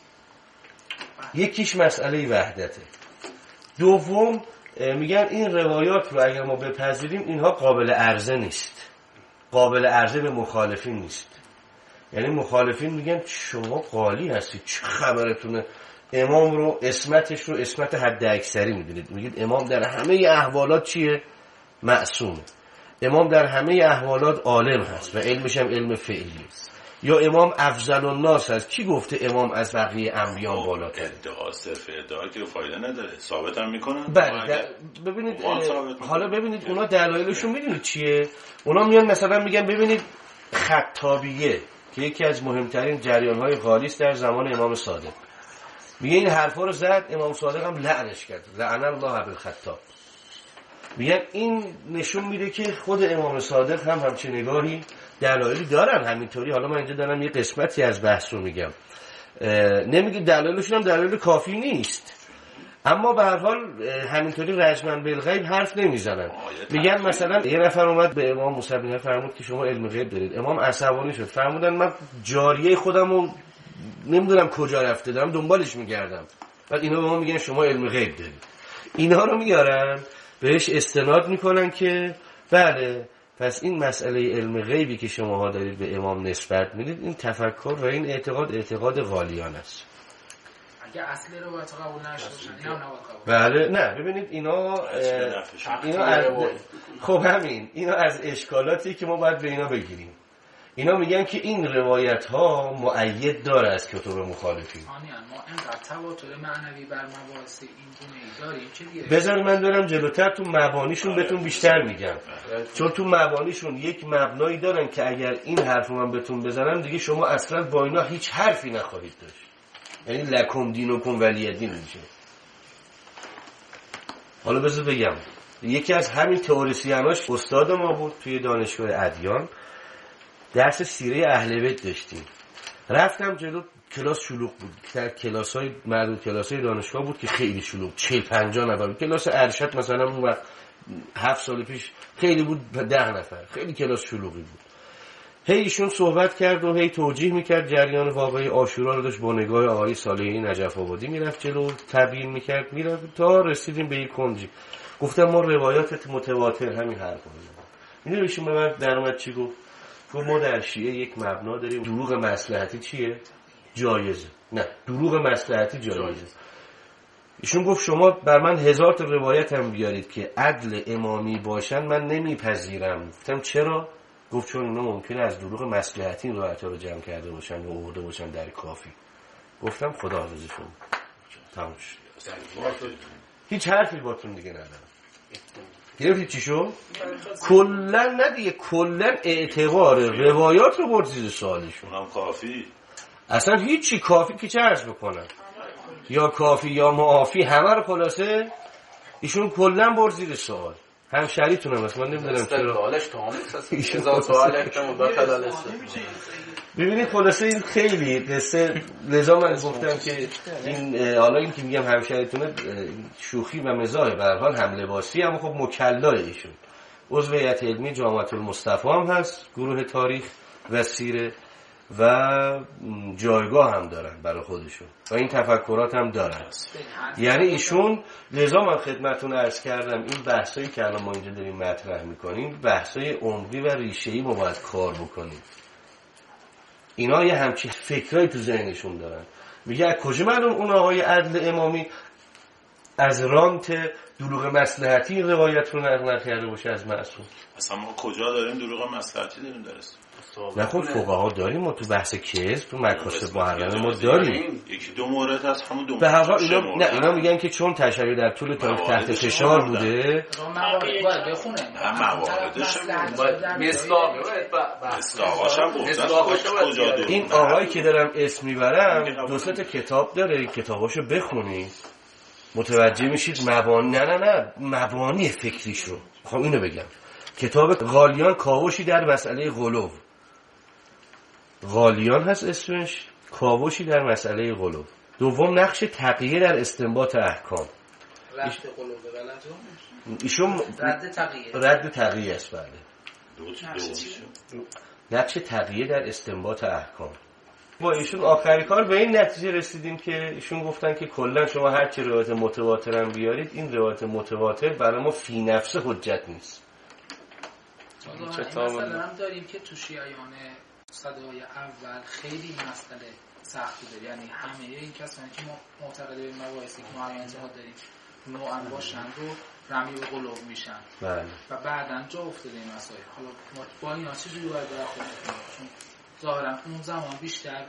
یکیش مسئله وحدته. دوم میگن این روایات رو اگر ما بپذیریم اینها قابل عرضه نیست، قابل عرضه به مخالفین نیست. یعنی مخالفین میگن شما قالی هستید، چه خبرتونه؟ امام رو اسمتش رو اسمت حد اکثری میدونید، میگید امام در همه احوالات چیه؟ معصومه. امام در همه احوالات عالم هست و علمش هم علم فعلی است. یا امام افضل الناس هست. کی گفته امام از بقیه انبیا بالاتره؟ ادعا صرف ادعا که فایده نداره، ثابت هم میکنن. بله ببینید حالا ببینید اونا دلایلشون میدونید چیه؟ اونا میان مثلا میگن ببینید خطابیه که یکی از مهمترین جریان‌های غالیست در زمان امام صادق، میگه این حرفا رو زد، امام صادق هم لعنش کرد، لعن الله بالخطاب. میگن این نشون میده که خود امام صادق هم همچین نگاهی دلایلی دارن همینطوری. حالا من اینجا دارم یه قسمتی از بحث رو میگم، نمیگه دلایلشون هم دلایل کافی نیست، اما به هر حال همینطوری رجمن بالغیب حرف نمیزنن. میگن مثلا یه نفر اومد به امام موسی بن فرمود که شما علم غیب دارید. امام عصبانی شد، فرمودن من جاریه خودمو نمیدونم کجا رفته، دارم دنبالش میگردم. بعد اینا به ما میگن شما علم غیب دارید. اینا رو میارن بهش استناد میکنن که بله پس این مسئله علم غیبی که شماها دارید به امام نسبت میدید، این تفکر و این اعتقاد غالیان است. اگه اصل رو باید قبول نشدن یا نباید قبول. بله نه ببینید اینا خب همین اینا از اشکالاتی که ما باید به اینا بگیریم. اینا میگن که این روایت ها مؤید داره از کتب مخالفین. ما اینقدر تواتر معنوی بر مباحث این گونه داریم که دیگه بذار من دارم جلوتر تو مبانیشون بهتون بیشتر میگم، چون تو مبانیشون یک مبنایی دارن که اگر این حرف رو من بهتون بزنم دیگه شما اصلا با اینا هیچ حرفی نخواهید داشت. یعنی لکم دینکم ولی دین میشه. حالا بذار بگم یکی از همین تئوریسیناش استاد ما بود توی دانشگاه ادیان، درس سیره اهل بیت داشتیم. رفتم جلو، کلاس شلوغ بود، در کلاس‌های معدود کلاس‌های دانشگاه بود که خیلی شلوغ، 40-50 نفر. کلاس ارشد مثلا اون وقت 7 سال پیش خیلی بود 10 نفر، خیلی کلاس شلوغی بود. هی ایشون صحبت کرد و هی توجیه میکرد جریان واقعی عاشورا رو، داشت با نگاه آقای صالحی نجف آبادی میرفت جلو، تبیین میکرد میرفت تا رسیدیم به یک کنجی. گفتم ما روایات متواتر همین حرفا رو. اینو ایشون به من در اومد چی گفت؟ ما در شیعه یک مبنا داریم، دروغ مصلحتی چیه؟ جایزه. نه دروغ مصلحتی جایزه. ایشون گفت شما بر من 1000 تا روایت هم بیارید که عدل امامی باشن من نمیپذیرم. گفتم چرا؟ گفت چون اونا ممکنه از دروغ مصلحتی این روایت‌ها رو جمع کرده باشن و آورده باشن در کافی. گفتم خداحافظشون. تموم شد. هیچ حرفی باتون دیگه ندارم. گرفتی چی شو؟ کلن ندیگه، کلن اعتبار روایات رو برد زیر سوالشون. اونم کافی؟ اصلا هیچی کافی که چه عرض بکنن، یا کافی یا معافی، همه رو خلاصه ایشون کلن برد زیر سوال. هم شریطونه مثلا من نمیدونم چرا ببینید خلاصه این خیلی قصه، لذا من گفتم که این حالا این که میگم همشریتونه شوخی و مزاح، به هر حال هم لباسی، اما خب مکلاه ایشون عضو هیئت علمی جامعه المصطفی هم هست، گروه تاریخ و سیره، و جایگاه هم دارن برای خودشون و این تفکرات هم دارن. یعنی ایشون، لذا من خدمتتون عرض کردم این بحثایی که الان ما اینجا داریم مطرح میکنیم بحثای عمقی و ریشه‌ای ما باید کار بکنیم. اینا یه همچین فکرایی تو ذهنشون دارن. میگه از کجا معلوم اون آقای عدل امامی از رانت دروغ مصلحتی روایت رو نقل کرده باشه از معصوم؟ اصلا ما کجا داریم دروغ مصلحتی داریم درست؟ نه خود فقها داریم، ما تو بحث کذب تو مکاسب محرمه ما داریم. یکی دو مورد هست، همون دو به هر حال اینا میگن که چون تشریع در طول تاریخ تحت فشار بوده، باید بخونه مواردش مصداقاش هم کجا داریم. این آقایی که دارم اسم میبرم 2-3 تا کتاب داره، کتاباشو بخونید. متوجه میشید مبانی فکریش رو. خب اینو بگم، کتاب غالیان کاوشی در مسئله غلو، غالیان هست اسمش، کاوشی در مسئله غلو. دوم نقش تقیه در استنباط احکام. رد غلو به بلدون ایشون رد تقیه است. بله، نقش تقیه در استنباط احکام. با ایشون آخری کار به این نتیجه رسیدیم که ایشون گفتن که کلا شما هر چی روایت متواتر هم بیارید، این روایت متواتر برای ما فی نفسه حجت نیست. مثلا هم داریم که تو شیعیان صدای اول خیلی مسئله سختی داره، یعنی همه این کسانی که معتقد به مباحثی که ما الان اعتقاد داریم نوعا باشن رو رمی و قلوب میشن. بله. و بعداً جا افتاده این مسائل. حالا ما با اینا چجوری باید برخورد کنیم؟ چون ظاهراً اون زمان بیشتر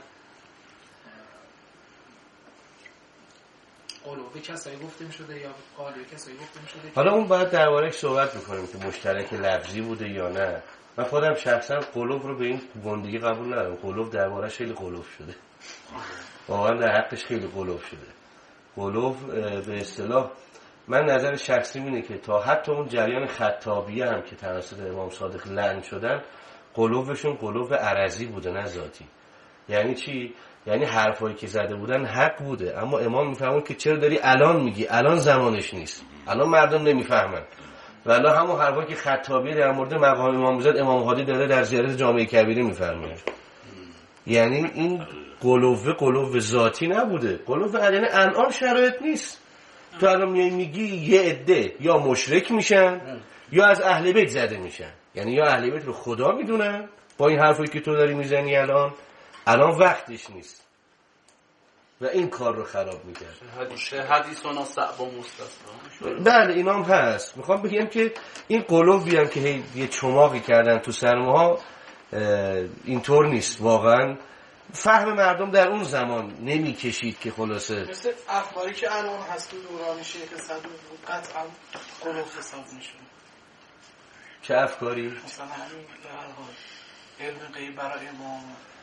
قلوب کسایی گفته میشده یا قالی کسایی گفته میشده. حالا اون باید درباره‌اش صحبت بکنیم که مشترک لفظی بوده یا نه. من خودم شخصا قلوب رو به این گندگی قبول ندارم. قلوب درباره‌اش خیلی قلوب شده. واقعا در حقش خیلی قلوب شده. قلوب به اصطلاح من نظر شخصی اینه که تا حتی اون جریان خطابیه هم که توسط امام صادق لعن شدن، قلوبشون قلوب عرضی بوده نه ذاتی. یعنی چی؟ یعنی حرفایی که زده بودن حق بوده، اما امام میفهمون که چرا داری الان میگی، الان زمانش نیست، الان مردم نمیفهمن. ولی همون حرفایی که خطابیه در مورد مقام امام زد، امام هادی داره در زیارت جامعه کبیره میفرمایه. یعنی این قلوب ذاتی نبوده، قلوب یعنی الان شرایط نیست. تو الان میگی یه عده یا مشرک میشن یا از اهل بیت زده میشن، یعنی یا اهل بیت رو خدا میدونن با این حرفایی که تو داری میزنی الان وقتش نیست و این کار رو خراب میکرد. حدیثانا صعب و مستثنا. بله اینا هم هست. میخوام بگم که این قلوبی هم که یه چماقی کردن تو سر ماها اینطور نیست. واقعا فهم مردم در اون زمان نمیکشید که خلاصه مثل اخباری که الان هست تو دوران شیخ صدوق قطعا قلوب حساب میشون. چه افکاری؟ مثلا همین علم غیب برای امام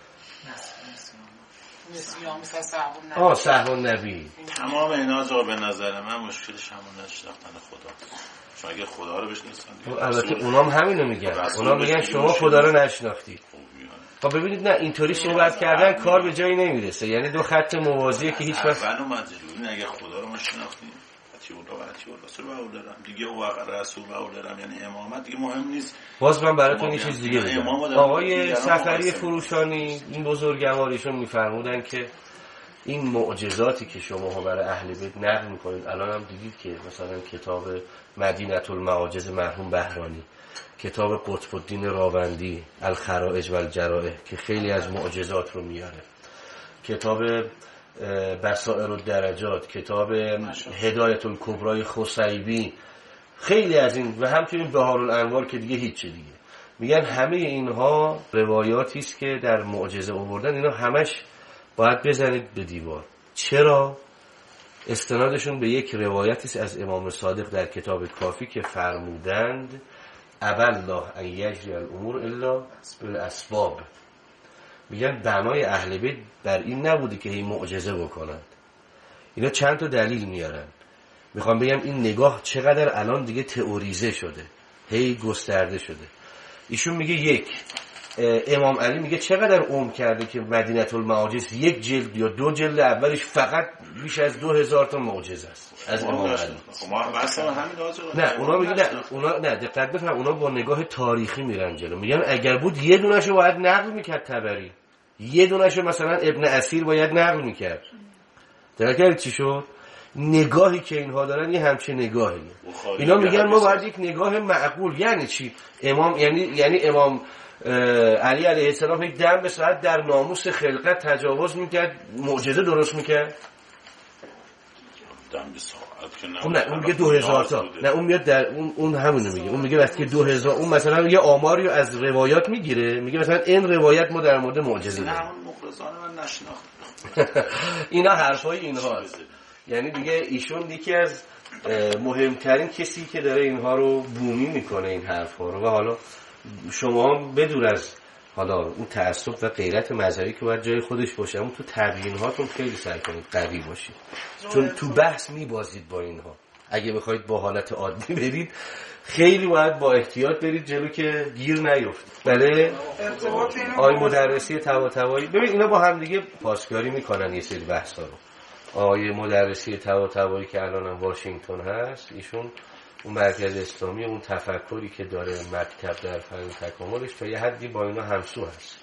نسیان، مثلا سهو النبی. تمام اینا جا به نظر من مشکلش همون نشناختن خدا. چون اگه خدا رو بشناسن البته اونام همینو میگن، اونا میگن شما خدا رو نشناختید. خب ببینید نه اینطوری صحبت کردن کار به جایی نمیرسه. یعنی دو خط موازیه که هیچ وقت اول مجبورین اگه خدا رو شناختین رسول و اولرم دیگه او رسول و اولرم یعنی امامت دیگه مهم نیست. باز من براتون یه چیز دیگه بگم. آقای سفری فروشانی این بزرگواریشون میفرمودن که این معجزاتی که شما برای اهل بیت نقل میکنید، الان هم دیدید که مثلا کتاب مدینه المعاجز مرحوم بهرانی، کتاب قطب الدین راوندی الخرائج و الجرائح که خیلی از معجزات رو میاره، کتاب بصائر الدرجات، کتاب هدایت الکبرای خصیبی، خیلی از این و همچنین بهار الانوار که دیگه هیچ دیگه. میگن همه اینها روایاتی است که در معجزه آوردن، اینا همش باید بزنید به دیوار. چرا؟ استنادشون به یک روایتی است از امام صادق در کتاب کافی که فرمودند اولله ان یجری الامور الا بالاسباب. میگن بنای اهل بیت بر این نبوده که هی معجزه بکنند. اینا چند تا دلیل میارن. میخوام بگم این نگاه چقدر الان دیگه تئوریزه شده، هی گسترده شده. ایشون میگه یک، امام علی میگه چقدر عمر کرده که مدینه المعاجز یک جلد یا دو جلد اولش فقط بیش از 2000 تا معجزه است از امام علی. نه اونا میگن نه دقت بفرمایید، اونا با نگاه تاریخی میرن جلو. میگن اگر بود یه دونهشو باید نقل میکرد تبری، یه دونهشو مثلا ابن اسیر باید نقل میکرد. درک چی شد؟ نگاهی که اینها دارن یه همچین نگاهیه. اینا میگن ما باید یک نگاه معقول. یعنی چی؟ امام یعنی امام علی علیه السلام یک دم به ساعت در ناموس خلقت تجاوز میکرد، معجزه درست میکرد؟ دم به ساعت که نه اون میگه 2000 تا. نه اون میاد در اون همونو میگه. اون میگه وقتی 2000 اون مثلا یه آماری از روایات میگیره، میگه مثلا این روایت ما در مورد معجزه داریم. همون مخلصان من نشناختم. اینا حرفای اینهاست. یعنی دیگه ایشون یکی از مهمترین کسی که داره اینها رو بومی میکنه این حرفا رو. و حالا شما بدون از حالا اون تعصب و غیرت مذهبی که باید جای خودش باشه، اما تو تبیین هاتون خیلی سعی کنید قوی باشید، چون تو بحث میبازید با اینها. اگه بخواید با حالت عادی برید خیلی باید با احتیاط برید جلو که گیر نیفتید. بله آقای مدرسی طباطبایی، ببین اینا با هم دیگه پاسداری میکنن یه سری بحثا رو. آقای مدرسی طباطبایی که الان واشنگتن هست، ایشون اون مرکز اسلامی، اون تفکری که داره مکتب در فن تکاملش تا یه حدی با اینا همسو هست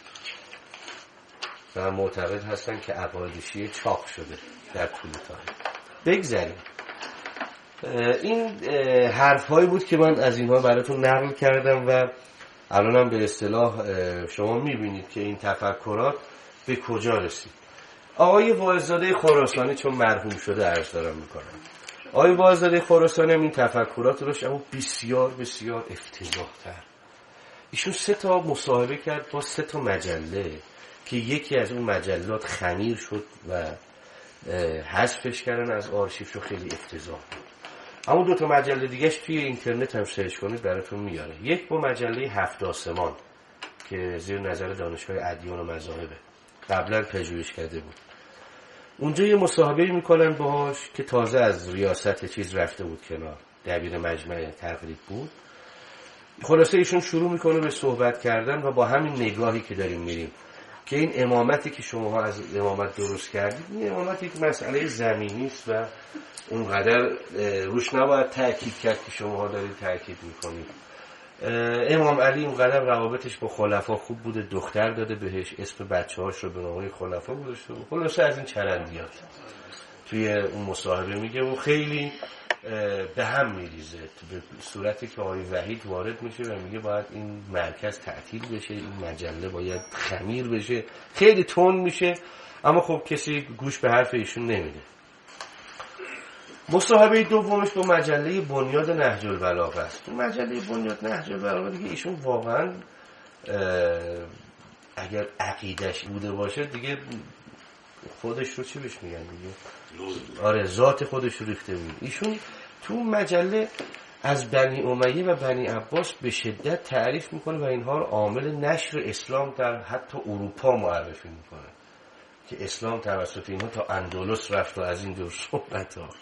و معتقد هستن که عقاید شیعه چاپ شده در طول تاریخ. بگذاریم این حرفهایی بود که من از اینها براتون نقل کردم و الانم به اصطلاح شما میبینید که این تفکرات به کجا رسید. آقای واعظ‌زاده خراسانی چون مرحوم شده عرض دارم میکنم، آقای واعظ‌زاده خراسانی هم این تفکرات روش اما بسیار بسیار افتضاح‌تر. ایشون 3 تا مصاحبه کرد با 3 تا مجله که یکی از اون مجلات خمیر شد و حذفش کردن از آرشیو، خیلی افتضاح بود. اما 2 تا مجله دیگهش توی اینترنت هم سرچ کنید براتون میاره. یک با مجله 7 آسمان که زیر نظر دانشگاه ادیان و مذاهبه، قبلا پژوهش کرده بود. اونجا یه مصاحبه میکنن باهاش که تازه از ریاست چیز رفته بود کنار، دبیر مجمع تقریب بود. خلاصه ایشون شروع میکنه به صحبت کردن و با همین نگاهی که داریم میریم که این امامتی که شماها از امامت درست کردید، این امامت یک مسئله زمینی است و اونقدر روش نباید تأکید کرد که شماها دارید تأکید میکنید. امام علی اونقدر روابطش با خلفا خوب بوده، دختر داده بهش، اسم بچه‌هاش رو به نامه خلفا گذاشته. خلاصه از این چرندیات توی اون مصاحبه میگه و خیلی به هم میریزه به صورتی که آقای وحید وارد میشه و میگه باید این مرکز تعطیل بشه، این مجله باید خمیر بشه، خیلی تند میشه. اما خب کسی گوش به حرف ایشون نمیده. مصاحبه دومش با مجله بنیاد نهج البلاغه است. مجله بنیاد نهج البلاغه دیگه ایشون واقعا اگر عقیدش بوده باشه دیگه خودش رو چی بهش میگن دیگه، آره ذات خودش رو ریخته بود. ایشون تو مجله از بنی امیه و بنی عباس به شدت تعریف میکنه و اینها رو عامل نشر اسلام در حتی اروپا معرفی میکنه که اسلام توسط اینها تا اندلس رفت و از این دور صحبت ها.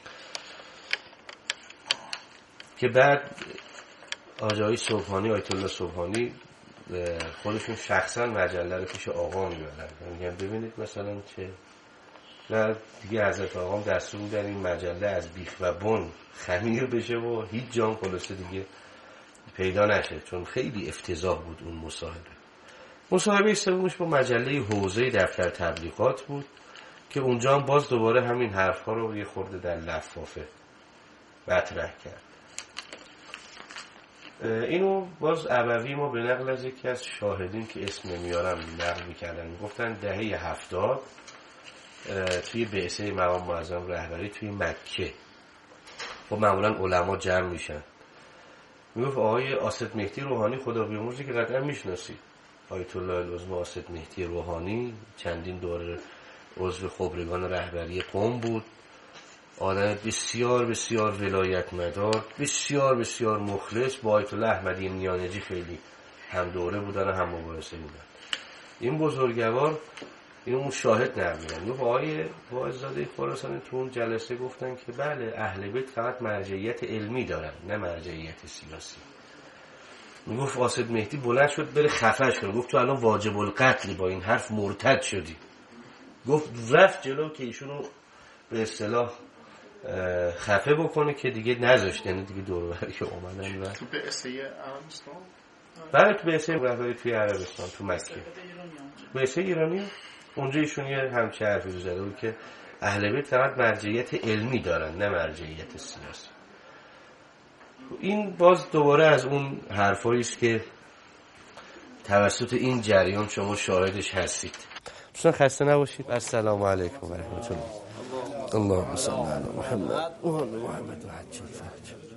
که بعد آجای صبحانی، آیت الله صبحانی خودشون شخصا مجله رو پیش آقا میبرن، میگن ببینید مثلا چه، و دیگه حضرت آقا دستور میدن این مجله از بیخ و بن خمیر بشه و هیچ جام خلاصه دیگه پیدا نشه، چون خیلی افتضاح بود اون مصاحبه سومش با مجله حوزه دفتر تبلیغات بود که اونجا هم باز دوباره همین حرفا رو یه خورده در لفافه مطرح کرد. اینو باز عبوی ما به نقل از یکی از شاهدین که اسم نمیارم نقل میکردن، میگفتن دهه 70 توی بعثه مقام معظم رهبری توی مکه خب معمولا علما جمع میشن، میگفت آقای آسد مهدی روحانی خدا بیامرزه که قطعا میشناسید، آیت الله العظمی آسد مهدی روحانی چندین دوره عضو خبرگان رهبری قم بود، آدم بسیار بسیار ولایت مدار، بسیار بسیار مخلص، با آیت الله احمدی میانجی خیلی هم دوره بودن و هم مبارزه بودن. این بزرگوار اینو شاهد نمیدن. میگه آقای واعظ‌زاده خراسانی تو اون جلسه گفتن که بله اهل بیت فقط مرجعیت علمی دارن نه مرجعیت سیاسی. میگفت آسد مهدی بلند شد بره خفش کنه، گفت تو الان واجب القتل، با این حرف مرتد شدی. گفت رفت جلو که ایشونو به اصطلاح خفه بکنه که دیگه نذاشت، یعنی دیگه دور و بر که اومدن و تو بعثه عربستان، بله تو بعثه رهبری توی عربستان تو مکه، بعثه ایرانی، اونجا ایشون یه همچه حرفی زده بود که اهل بیت فقط مرجعیت علمی دارن نه مرجعیت سیاسی. این باز دوباره از اون حرفایی است که توسط این جریان شما شاهدش هستید. دوستان خسته نباشید. السلام علیکم و رحمت الله. اللهم صل علی محمد و آل محمد و عجل فرجه.